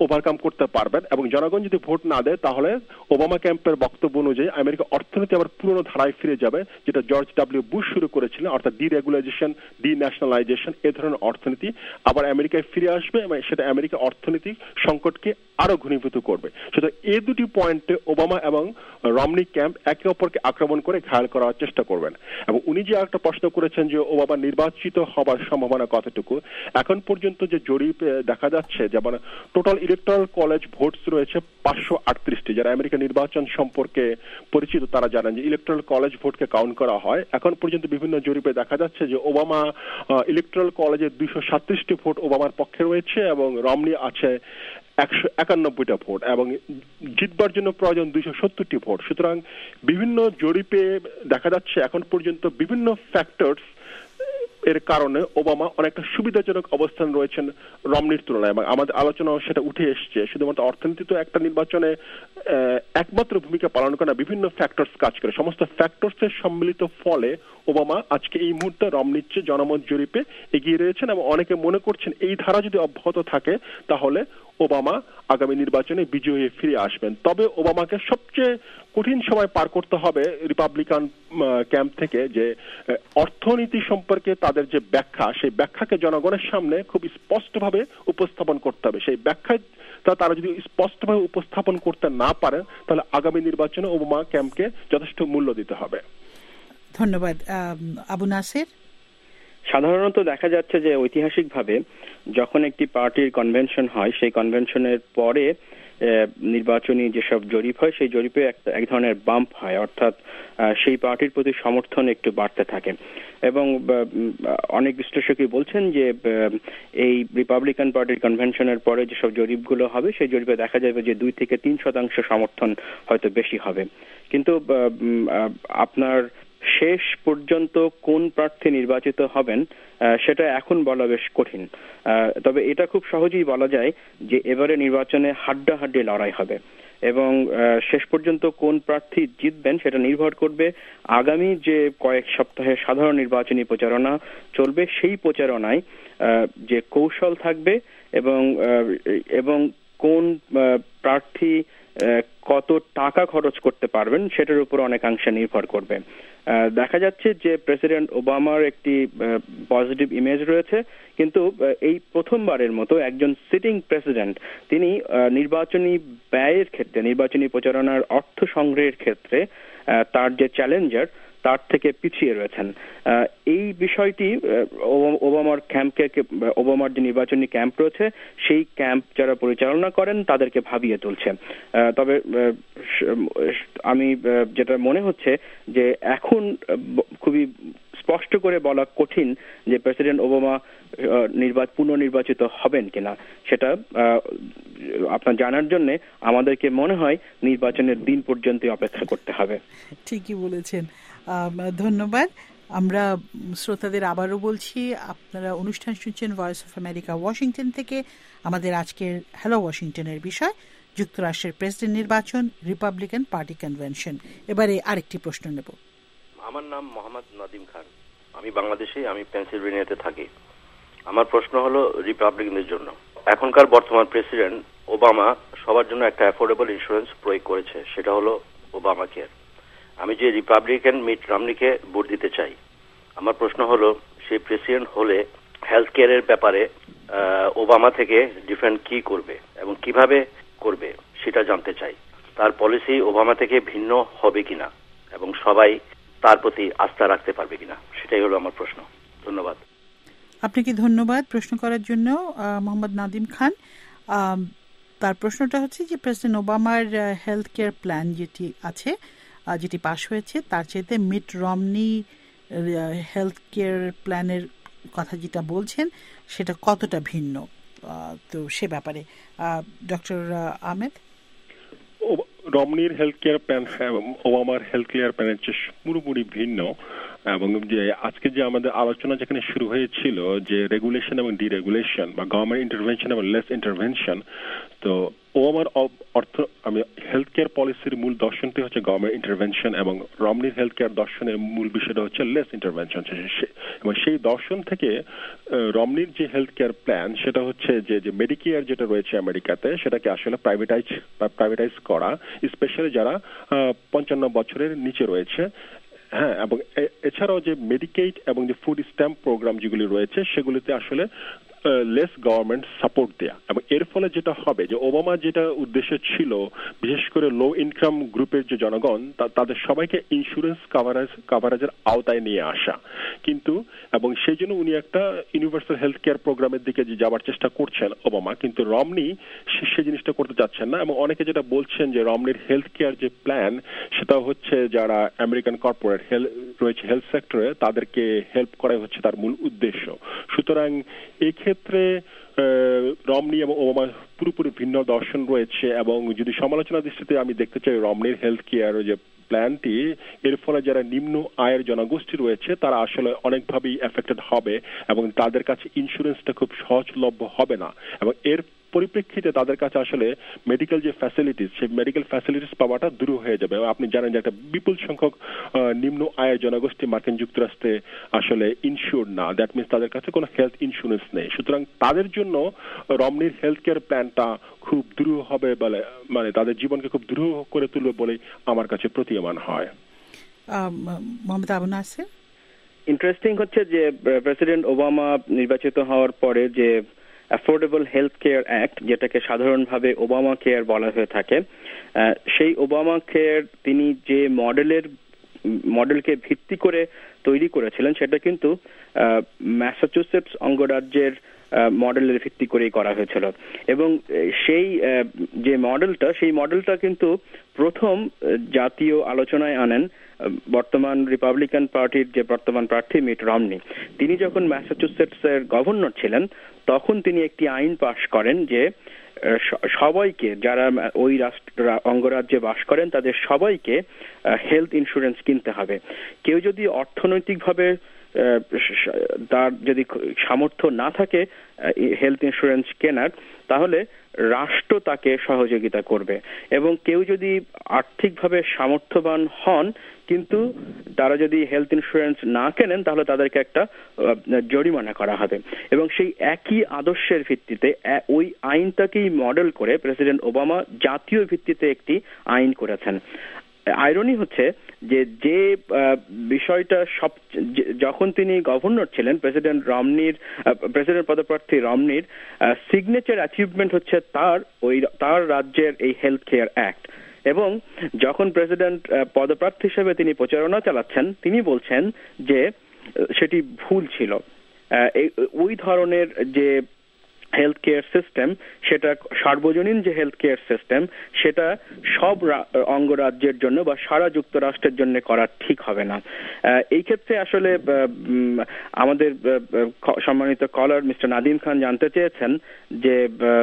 ওভারকাম করতে পারবেন, এবং জনগণ যদি ভোট না দেয় তাহলে ওবামা ক্যাম্পের বক্তব্য অনুযায়ী আমেরিকা অর্থনীতি আবার পুরনো ধারায় ফিরে যাবে, যেটা জর্জ ডাব্লিউ বুশ শুরু করেছিলেন, অর্থাৎ ডিরেগুলাইজেশন, ডিন্যাশনালাইজেশন, এ ধরনের অর্থনীতি আবার আমেরিকায় ফিরে আসবে এবং সেটা আমেরিকা অর্থনৈতিক সংকটকে আরো ঘনীভূত করবে। সুতরাং এই দুটি পয়েন্টে ওবামা এবং রমনি ক্যাম্প একে অপরকে আক্রমণ করে ঘায়াল করার চেষ্টা করবেন। এবং উনি যে একটা প্রশ্ন করেছেন যে ওবামা নির্বাচিত হবার সম্ভাবনা কতটুকু, এখন পর্যন্ত যে জরিপ দেখা যাচ্ছে, যেমন টোটাল ইলেকট্রাল কলেজ ভোটস রয়েছে পাঁচশো আটত্রিশটি। যারা আমেরিকা নির্বাচন সম্পর্কে পরিচিত তারা জানেন যে ইলেকট্রাল কলেজ ভোটকে কাউন্ট করা হয়। এখন পর্যন্ত বিভিন্ন জরিপে দেখা যাচ্ছে যে ওবামা ইলেকট্রাল কলেজে দুইশো সাতত্রিশটি ভোট ওবামার পক্ষে রয়েছে এবং রমনি আছে একশো একানব্বইটা ভোট, এবং জিতবার জন্য প্রয়োজন দুইশো সত্তরটি ভোট। সুতরাং বিভিন্ন জরিপে দেখা যাচ্ছে এখন পর্যন্ত বিভিন্ন ফ্যাক্টরস এর কারণে ওবামা অনেকটা সুবিধাজনক অবস্থান রয়েছেন রমনির তুলনায়, এবং আমাদের আলোচনাও সেটা উঠে এসছে। শুধুমাত্র অর্থনীতি তো একটা নির্বাচনে একমাত্র ভূমিকা পালন করে না, বিভিন্ন ফ্যাক্টরস কাজ করে। সমস্ত ফ্যাক্টরসের সম্মিলিত ফলে ওবামা আজকে এই মুহূর্তে রমনির চেয়ে জনমত জরিপে এগিয়ে রয়েছেন, এবং অনেকে মনে করছেন এই ধারা যদি অব্যাহত থাকে তাহলে ওবামা আগামী নির্বাচনে বিজয়ী হয়ে ফিরে আসবেন। তবে ওবামাকে সবচেয়ে কঠিন সময় পার করতে হবে রিপাবলিকান ক্যাম্প থেকে, যে অর্থনীতি সম্পর্কে তাদের যে ব্যাখ্যা, সেই ব্যাখ্যাকে জনগণের সামনে খুব স্পষ্টভাবে উপস্থাপন করতে হবে। সেই ব্যাখ্যায় তারা যদি স্পষ্টভাবে উপস্থাপন করতে না পারে তাহলে আগামী নির্বাচনে ওবামা ক্যাম্পকে যথেষ্ট মূল্য দিতে হবে। ধন্যবাদ। আবু নাসের, সাধারণত দেখা যাচ্ছে যে ঐতিহাসিকভাবে যখন একটি পার্টির কনভেনশন হয়, সেই কনভেনশনের পরে নির্বাচনী যেসব জরিপ হয় সেই জরিপে এক ধরনের বাম্প হয়, অর্থাৎ সেই পার্টির প্রতি সমর্থন একটু বাড়তে থাকে। এবং অনেক বিশ্লেষকই বলছেন যে এই রিপাবলিকান পার্টির কনভেনশনের পরে যেসব জরিপগুলো হবে সেই জরিপে দেখা যাবে যে দুই থেকে তিন শতাংশ সমর্থন হয়তো বেশি হবে। কিন্তু আপনার শেষ পর্যন্ত কোন প্রার্থী নির্বাচিত হবেন সেটা এখন বলা বেশ কঠিন। তবে এটা খুব সহজেই বলা যায় যে এবারে নির্বাচনে হাড্ডাহাড্ডি লড়াই হবে, এবং শেষ পর্যন্ত কোন প্রার্থী জিতবেন সেটা নির্ভর করবে আগামী যে কয়েক সপ্তাহে সাধারণ নির্বাচনী প্রচারণা চলবে, সেই প্রচারণায় যে কৌশল থাকবে এবং এবং কোন প্রার্থী কত টাকা খরচ করতে পারবেন সেটার উপর অনেকাংশে নির্ভর করবে। দেখা যাচ্ছে যে প্রেসিডেন্ট ওবামার একটি পজিটিভ ইমেজ রয়েছে, কিন্তু এই প্রথমবারের মতো একজন সিটিং প্রেসিডেন্ট তিনি নির্বাচনী ব্যয়ের ক্ষেত্রে, নির্বাচনী প্রচারণার অর্থ সংগ্রহের ক্ষেত্রে তার যে চ্যালেঞ্জার তার থেকে পিছিয়ে রয়েছেন। এই বিষয়টি ওবামার ক্যাম্পকে, ওবামার যে নির্বাচনী ক্যাম্প রয়েছে সেই ক্যাম্প যারা পরিচালনা করেন তাদেরকে ভাবিয়ে তুলছে। তবে আমি যেটা মনে হচ্ছে যে এখন খুবই স্পষ্ট করে বলা কঠিন যে প্রেসিডেন্ট ওবামা নির্বাচন পুনর্নির্বাচিত হবেন কিনা, সেটা আপনার জানার জন্য আমাদেরকে মনে হয় নির্বাচনের দিন পর্যন্ত অপেক্ষা করতে হবে। ঠিকই বলেছেন, ধন্যবাদ। আমরা শ্রোতাদের আবারও বলছি, আপনারা অনুষ্ঠান শুনছেন ভয়েস অফ আমেরিকা ওয়াশিংটন থেকে। আমাদের আজকের হ্যালো ওয়াশিংটনের বিষয় যুক্তরাষ্ট্রের প্রেসিডেন্ট নির্বাচন, রিপাবলিকান পার্টি কনভেনশন। এবারে আরেকটি প্রশ্ন নেব। আমার নাম মোহাম্মদ নাদিম খান, আমি বাংলাদেশে, আমি পেনসিলভেনিয়াতে থাকি। আমার প্রশ্ন হলো রিপাবলিকানদের জন্য। এখনকার বর্তমান প্রেসিডেন্ট ওবামা সবার জন্য একটা অ্যাফোর্ডেবল ইন্স্যুরেন্স প্রয়োগ করেছে, সেটা হলো ওবামা কেয়ার। আমি যে রিপাবলিকান মিট রমনিকে ভোট দিতে চাই, আমার প্রশ্ন হলো সেই প্রেসিডেন্ট হলে হেলথ কেয়ারের ব্যাপারে ওবামা থেকে ডিফারেন্ট কি করবে এবং কিভাবে করবে সেটা জানতে চাই। তার পলিসি ওবামা থেকে ভিন্ন হবে কিনা এবং সবাই তার প্রতি আস্থা রাখতে পারবে কিনা, সেটাই হলো আমার প্রশ্ন। ধন্যবাদ। আপনাকে ধন্যবাদ প্রশ্ন করার জন্য মোহাম্মদ নাদিম খান। তার প্রশ্নটা হচ্ছে যে প্রেসিডেন্ট ওবামার হেলথ কেয়ার প্ল্যান যেটি আছে, যেটি পাশ হয়েছে, তার চাইতে মিট রমনি হেলথ কেয়ার প্ল্যানের কথা যেটা বলছেন সেটা কতটা ভিন্ন, তো সে ব্যাপারে ডক্টর আহমেদ। রমনির হেলথ কেয়ার প্ল্যান ওবামার হেলথ কেয়ার প্ল্যানের চেয়ে পুরোপুরি ভিন্ন, এবং যে আজকে যে আমাদের আলোচনা যেখানে শুরু হয়েছিল যে রেগুলেশন এবং ডিরেগুলেশন বা গভর্নমেন্ট ইন্টারভেনশন এবং লেস ইন্টারভেনশন, তো ওবামার অর্থ আমি হেলথ কেয়ার পলিসির মূল দর্শনটি হচ্ছে গভর্নমেন্ট ইন্টারভেনশন, এবং রমনির হেলথ কেয়ার দর্শনের মূল বিষয়টা হচ্ছে লেস ইন্টারভেনশন। এবং সেই দর্শন থেকে রমনির যে হেলথ কেয়ার প্ল্যান সেটা হচ্ছে যে যে মেডিকেয়ার যেটা রয়েছে আমেরিকাতে সেটাকে আসলে প্রাইভেটাইজ প্রাইভেটাইজ করা, স্পেশালি যারা পঞ্চান্ন বছরের নিচে রয়েছে। হ্যাঁ, এবং এছাড়াও যে মেডিকেড এবং যে ফুড স্ট্যাম্প প্রোগ্রাম যেগুলি রয়েছে সেগুলিতে আসলে লেস গভর্নমেন্ট সাপোর্ট দেয়া। এবং এর ফলে যেটা হবে যে ওবামা যেটা উদ্দেশ্য ছিল, বিশেষ করে লো ইনকাম গ্রুপের যে জনগণ তাদের সবাইকে ইন্স্যুরেন্স কাভারেজ কাভারেজের আওতায় নিয়ে আসা, কিন্তু এবং সেই জন্য উনি একটা ইউনিভার্সাল হেলথ কেয়ার প্রোগ্রামের দিকে যে যাওয়ার চেষ্টা করছেন ওবামা, কিন্তু রমনি সেই জিনিসটা করতে চাচ্ছেন না। এবং অনেকে যেটা বলছেন যে রমনির হেলথ কেয়ার যে প্ল্যান সেটা হচ্ছে যারা আমেরিকান কর্পোরেট হেলথ রয়েছে হেলথ সেক্টরে তাদেরকে হেল্প করাই হচ্ছে তার মূল উদ্দেশ্য। সুতরাং এই ক্ষেত্রে রমনি এবং ওবামা পুরোপুরি ভিন্ন দর্শন রয়েছে। এবং যদি সমালোচনা দৃষ্টিতে আমি দেখতে চাই রমনির হেলথ কেয়ার যে প্ল্যানটি, এর ফলে যারা নিম্ন আয়ের জনগোষ্ঠী রয়েছে তারা আসলে অনেকভাবেই এফেক্টেড হবে এবং তাদের কাছে ইন্স্যুরেন্সটা খুব সহজলভ্য হবে না। এবং এর পরিপ্রেক্ষিতে তাদের কাছে আসলে মেডিকেল যে ফ্যাসিলিটিস সেই মেডিকেল ফ্যাসিলিটিস পাওয়াটা দূর হয়ে যাবে। আপনি জানেন যে একটা বিপুল সংখ্যক নিম্ন আয়ের জনগোষ্ঠী মার্কিন যুক্তরাষ্ট্রে আসলে ইনস্যুর্ড না, দ্যাট মিনস তাদের কাছে কোনো হেলথ ইন্স্যুরেন্স নেই। সুতরাং তাদের জন্য রমনির হেলথ কেয়ার প্ল্যানটা খুব দ্রুহ হবে বলে, মানে তাদের জীবনকে খুব দ্রুহ করে তুলবে বলে আমার কাছে প্রতীয়মান হয়। মোহাম্মদ আবু নাসের, ইন্টারেস্টিং হচ্ছে যে প্রেসিডেন্ট ওবামা নির্বাচিত হওয়ার পরে যে অ্যাফোর্ডেবল হেলথ কেয়ার অ্যাক্ট, যেটাকে সাধারণভাবে ওবামা কেয়ার বলা হয়ে থাকে, সেই ওবামা কেয়ার তিনি যে মডেলের মডেলকে ভিত্তি করে তৈরি করেছিলেন সেটা কিন্তু ম্যাসাচুসেটস অঙ্গরাজ্যের মডেলের ভিত্তি করেই করা হয়েছিল। এবং সেই যে মডেলটা সেই মডেলটা কিন্তু প্রথম জাতীয় আলোচনায় আনেন বর্তমান রিপাবলিকান পার্টির যে বর্তমান প্রার্থী মিট রমনি। তিনি যখন ম্যাসাচুসেটসের গভর্নর ছিলেন তখন তিনি একটি আইন পাশ করেন যে সবাইকে, যারা ওই রাষ্ট্র অঙ্গরাজ্যে বাস করেন তাদের সবাইকে হেলথ ইন্স্যুরেন্স কিনতে হবে। কেউ যদি অর্থনৈতিকভাবে তার যদি সামর্থ্য না থাকে হেলথ ইন্স্যুরেন্স কেনার, তাহলে রাষ্ট্র তাকে সহযোগিতা করবে। এবং কেউ যদি আর্থিকভাবে সামর্থ্যবান হন কিন্তু তারা যদি হেলথ ইন্স্যুরেন্স না কেনেন তাহলে তাদেরকে একটা জরিমানা করা হবে। এবং সেই একই আদর্শের ভিত্তিতে ওই আইনটাকেই মডেল করে প্রেসিডেন্ট ওবামা জাতীয় ভিত্তিতে একটি আইন করেছেন। আইরনি হচ্ছে যে যে বিষয়টা সব যখন তিনি গভর্নর ছিলেন, প্রেসিডেন্ট রমনির প্রেসিডেন্ট পদপ্রার্থী রমনির সিগনেচার অ্যাচিভমেন্ট হচ্ছে তার ওই তার রাজ্যের এই হেলথ কেয়ার অ্যাক্ট। এবং যখন প্রেসিডেন্ট পদপ্রার্থী হিসেবে তিনি প্রচারণা চালাচ্ছেন তিনি বলছেন যে সেটি ভুল ছিল। ওই ধরনের যে হেলথ কেয়ার সিস্টেম, সেটা সার্বজনীন যে হেলথ কেয়ার সিস্টেম, সেটা সব অঙ্গরাজ্যের জন্য বা সারা যুক্তরাষ্ট্রের জন্য করা ঠিক হবে না। এই ক্ষেত্রে আসলে আমাদের সম্মানিত কলার মিস্টার নাদিম খান জানতে চেয়েছেন যে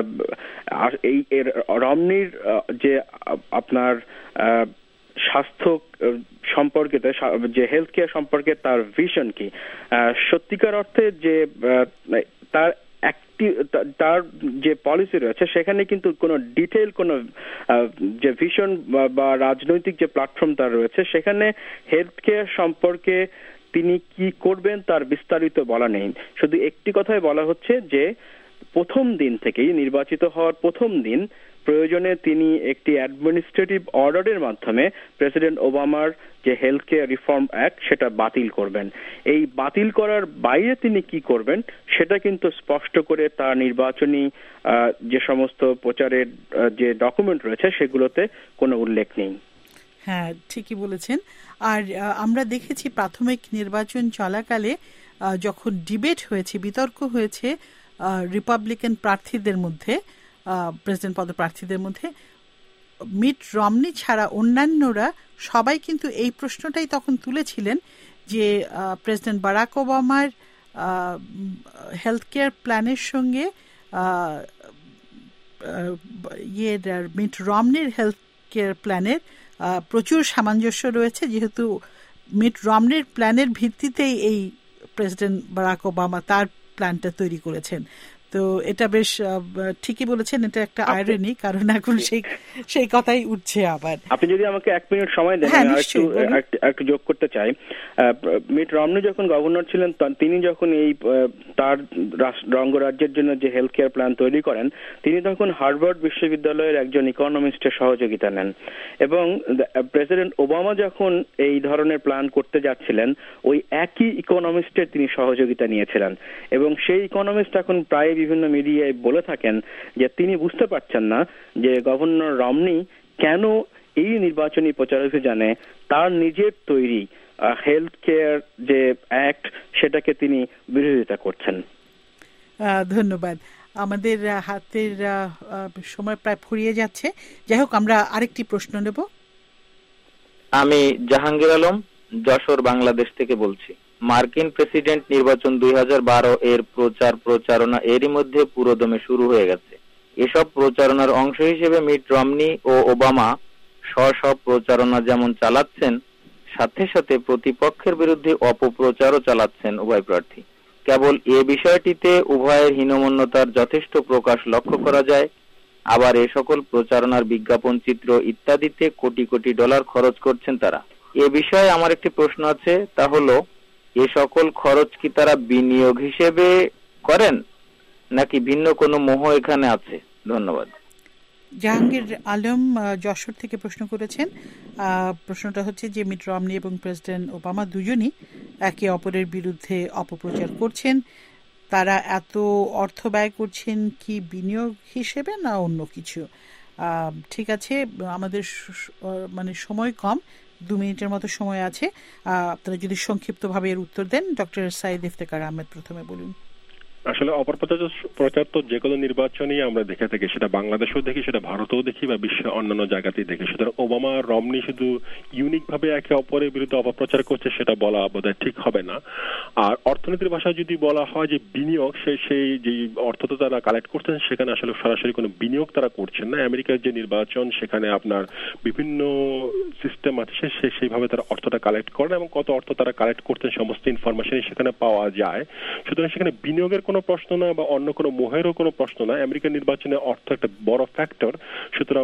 এই রমনির যে আপনার স্বাস্থ্য সম্পর্কিত যে হেলথ কেয়ার সম্পর্কে তার ভিশন কি। সত্যিকার অর্থে যে তার তার যে পলিসি রয়েছে সেখানে কিন্তু কোনো ডিটেইল কোনো যে ভিশন বা রাজনৈতিক যে প্ল্যাটফর্ম তার রয়েছে সেখানে হেলথ কেয়ার সম্পর্কে তিনি কি করবেন তার বিস্তারিত বলা নেই। শুধু একটি কথাই বলা হচ্ছে যে প্রথম দিন থেকেই, নির্বাচিত হওয়ার প্রথম দিন, প্রয়োজনে তিনি একটি অ্যাডমিনিস্ট্রেটিভ অর্ডারের মাধ্যমে প্রেসিডেন্ট ওবামার যে হেলথ কেয়ার রিফর্ম অ্যাক্ট সেটা বাতিল করবেন। এই বাতিল করার বাইরে তিনি কি করবেন সেটা কিন্তু স্পষ্ট করে তার নির্বাচনী যে সমস্ত প্রচারের যে ডকুমেন্ট রয়েছে সেগুলোতে কোনো উল্লেখ নেই। হ্যাঁ, ঠিকই বলেছেন। আর আমরা দেখেছি প্রাথমিক নির্বাচন চলাকালে যখন ডিবেট হয়েছে, বিতর্ক হয়েছে রিপাবলিকান প্রার্থীদের মধ্যে, প্রেসিডেন্ট পদপ্রার্থীদের মধ্যে, মিট রমনি ছাড়া অন্যান্যরা সবাই কিন্তু এই প্রশ্নটাই তখন তুলেছিলেন যে প্রেসিডেন্ট বারাক ওবামার হেলথ কেয়ার প্ল্যানের সঙ্গে ইয়ে মিট রমনির হেলথ কেয়ার প্ল্যানের প্রচুর সামঞ্জস্য রয়েছে, যেহেতু মিট রমনির প্ল্যানের ভিত্তিতেই এই প্রেসিডেন্ট বারাক ওবামা তার প্ল্যানটা তৈরি করেছেন। তো এটা বেশ ঠিকই বলেছেন, এটা একটা আইরনি, কারণ এখন সেই সেই কথাই উঠছে আবার। আপনি যদি আমাকে এক মিনিট সময় দেন, একটু যোগ করতে চাই। মিট রমনি যখন গভর্নর ছিলেন, তিনি যখন এই তার অঙ্গরাজ্যের জন্য যে হেলথ কেয়ার প্ল্যান তৈরি করেন, তিনি তখন হার্ভার্ড বিশ্ববিদ্যালয়ের একজন ইকোনমিস্টের সহযোগিতা নেন, এবং প্রেসিডেন্ট ওবামা যখন এই ধরনের প্ল্যান করতে যাচ্ছিলেন, ওই একই ইকোনমিস্টের তিনি সহযোগিতা নিয়েছিলেন। এবং সেই ইকোনমিস্ট এখন প্রায় বিভিন্ন মিডিয়ায় বলে থাকেন যে তিনি বুঝতে পারছেন না যে গভর্নর রমনি কেন এই নির্বাচনী প্রচারাভিযানে তার নিজের তৈরি হেলথ কেয়ার যে অ্যাক্ট সেটাকে তিনি বিরোধিতা করছেন। ধন্যবাদ। আমাদের হাতের সময় প্রায় ফুরিয়ে যাচ্ছে। যাই হোক, আমরা আরেকটি প্রশ্ন নেব। আমি জাহাঙ্গীর আলম, যশোর, বাংলাদেশ থেকে বলছি। মার্কিন প্রেসিডেন্ট নির্বাচন দুই হাজার বারো এর প্রচার প্রচারণা এরই মধ্যে পুরোদমে শুরু হয়ে গেছে। এসব প্রচারণার অংশ হিসেবে মিট রমনি ও ওবামা স্ব স্ব প্রচারণা যেমন চালাচ্ছেন, সাথে সাথে প্রতিপক্ষের বিরুদ্ধে অপপ্রচারও চালাচ্ছেন উভয় প্রার্থী। কেবল এ বিষয়টিতে উভয়ের হীনমন্যতার যথেষ্ট প্রকাশ লক্ষ্য করা যায়। আবার এ সকল প্রচারণার বিজ্ঞাপন চিত্র ইত্যাদিতে কোটি কোটি ডলার খরচ করছেন তারা। এ বিষয়ে আমার একটি প্রশ্ন আছে, তা হলো এ সকল খরচ কি তারা বিনিয়োগ হিসেবে করেন, নাকি ভিন্ন কোনো মোহ এখানে আছে? ধন্যবাদ। জাহাঙ্গীর আলম যশোর থেকে প্রশ্ন করেছেন। প্রশ্নটা হচ্ছে যে মিট রমনি এবং প্রেসিডেন্ট ওবামা দুজনই একে অপরের বিরুদ্ধে অপপ্রচার করছেন, তারা এত অর্থ ব্যয় করছেন কি বিনিয়োগ হিসেবে না অন্য কিছু? ঠিক আছে, আমাদের মানে সময় কম, দু মিনিটের মতো সময় আছে, আপনারা যদি সংক্ষিপ্তভাবে এর উত্তর দেন। ডক্টর সাইদ ইফতেখার আহমেদ প্রথমে বলুন। আসলে অপপ্রচার প্রচার তো যে কোনো নির্বাচনেই আমরা দেখে থাকি, সেটা বাংলাদেশেও দেখি, সেটা ভারতেও দেখি, বা বিশ্বের অন্যান্য জায়গাতেই দেখি। সুতরাং ওবামা রমনি শুধু ইউনিক ভাবে একে অপরের বিরুদ্ধে অপপ্রচার করছে সেটা বলা বোধহয় ঠিক হবে না। আর অর্থনীতির ভাষায় যদি বলা হয় যে বিনিয়োগ, সেই সেই যে অর্থ তো তারা কালেক্ট করছেন, সেখানে আসলে সরাসরি কোনো বিনিয়োগ তারা করছেন না। আমেরিকার যে নির্বাচন, সেখানে আপনার বিভিন্ন সিস্টেম আছে, সে সেইভাবে তারা অর্থটা কালেক্ট করেন, এবং কত অর্থ তারা কালেক্ট করছেন সমস্ত ইনফরমেশন সেখানে পাওয়া যায়। সুতরাং সেখানে বিনিয়োগের কোনো প্রশ্ন না, বা অন্য কোনো মোহেরও কোনো প্রশ্ন না। আমেরিকান নির্বাচনে অর্থ একটা বড় ফ্যাক্টর। সুতরাং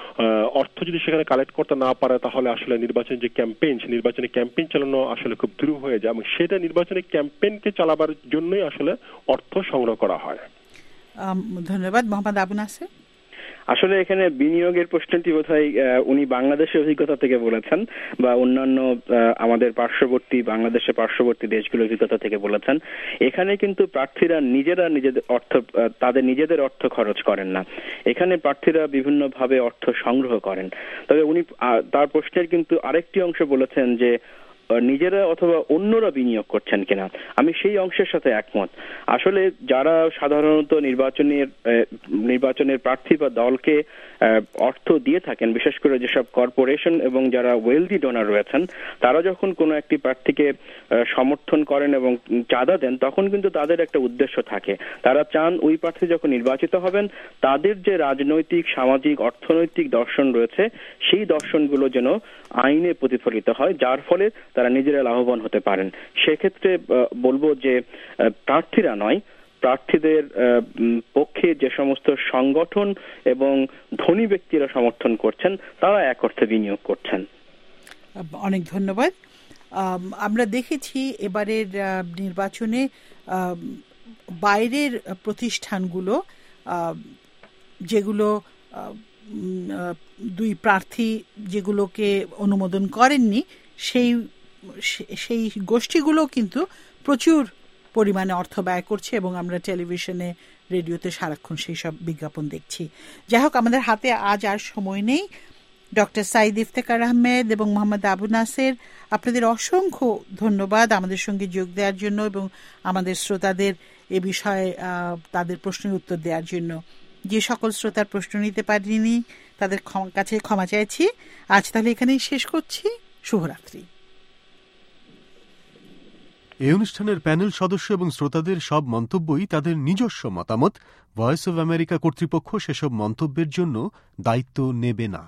অর্থ যদি সেখানে কালেক্ট করতে না পারে, তাহলে আসলে নির্বাচনের যে ক্যাম্পেইন, নির্বাচনে ক্যাম্পেইন চালানো আসলে খুব দ্রুত হয়ে যায়, এবং সেটা নির্বাচনের ক্যাম্পেইনকে চালাবার জন্যই আসলে অর্থ সংগ্রহ করা হয়। ধন্যবাদ। মোহাম্মদ আবু নাসের। আসলে এখানে বিনিয়োগের প্রশ্নটি বোধহয় উনি বাংলাদেশের অভিজ্ঞতা থেকে বলেছেন, বা অন্যান্য আমাদের পার্শ্ববর্তী বাংলাদেশের পার্শ্ববর্তী দেশগুলোর অভিজ্ঞতা থেকে বলেছেন। এখানে কিন্তু প্রার্থীরা নিজেরা নিজেদের অর্থ, তাদের নিজেদের অর্থ খরচ করেন না, এখানে প্রার্থীরা বিভিন্ন ভাবে অর্থ সংগ্রহ করেন। তবে উনি তার প্রশ্নের কিন্তু আরেকটি অংশ বলেছেন যে নিজেরা অথবা অন্যরা বিনিয়োগ করছেন কিনা। আমি সেই অংশের সাথে একমত। আসলে যারা সাধারণত নির্বাচনের নির্বাচনের প্রার্থী বা দলকে অর্থ দিয়ে থাকেন, বিশেষ করে যেসব কর্পোরেশন এবং যারা ওয়েলদি ডোনার রয়েছেন, তারা যখন কোনো একটি প্রার্থীকে সমর্থন করেন এবং চাঁদা দেন, তখন কিন্তু তাদের একটা উদ্দেশ্য থাকে। তারা চান ওই প্রার্থী যখন নির্বাচিত হবেন, তাদের যে রাজনৈতিক, সামাজিক, অর্থনৈতিক দর্শন রয়েছে, সেই দর্শনগুলো যেন আইনে প্রতিফলিত হয়, যার ফলে তারা নিজেরা লাভবান হতে পারেন। সেক্ষেত্রে বলবো যে প্রার্থীরা নয়, প্রার্থীদের পক্ষে যে সমস্ত সংগঠন এবং ধনী ব্যক্তিরা সমর্থন করছেন, তারা এক অর্থে বিনিয়োগ করছেন। অনেক ধন্যবাদ। আমরা দেখেছি এবারের নির্বাচনে বাইরের প্রতিষ্ঠানগুলো, যেগুলো দুই প্রার্থী যেগুলোকে অনুমোদন করেননি, সেই সেই গোষ্ঠীগুলো কিন্তু প্রচুর পরিমাণে অর্থ ব্যয় করছে, এবং আমরা টেলিভিশনে, রেডিওতে সারাক্ষণ সেই সব বিজ্ঞাপন দেখছি। যাই হোক, আমাদের হাতে আজ আর সময় নেই। ডক্টর সাইদ ইফতেখার আহমেদ এবং মোহাম্মদ আবু নাসের, আপনাদের অসংখ্য ধন্যবাদ আমাদের সঙ্গে যোগ দেওয়ার জন্য এবং আমাদের শ্রোতাদের এ বিষয়ে তাদের প্রশ্নের উত্তর দেওয়ার জন্য। যে সকল শ্রোতার প্রশ্ন নিতে পারিনি তাদের কাছে ক্ষমা চাইছি। আজ তাহলে এখানেই শেষ করছি। শুভরাত্রি। এই অনুষ্ঠানের প্যানেল সদস্য এবং শ্রোতাদের সব মন্তব্যই তাদের নিজস্ব মতামত। ভয়েস অব আমেরিকা কর্তৃপক্ষ সেসব মন্তব্যের জন্য দায়িত্ব নেবে না।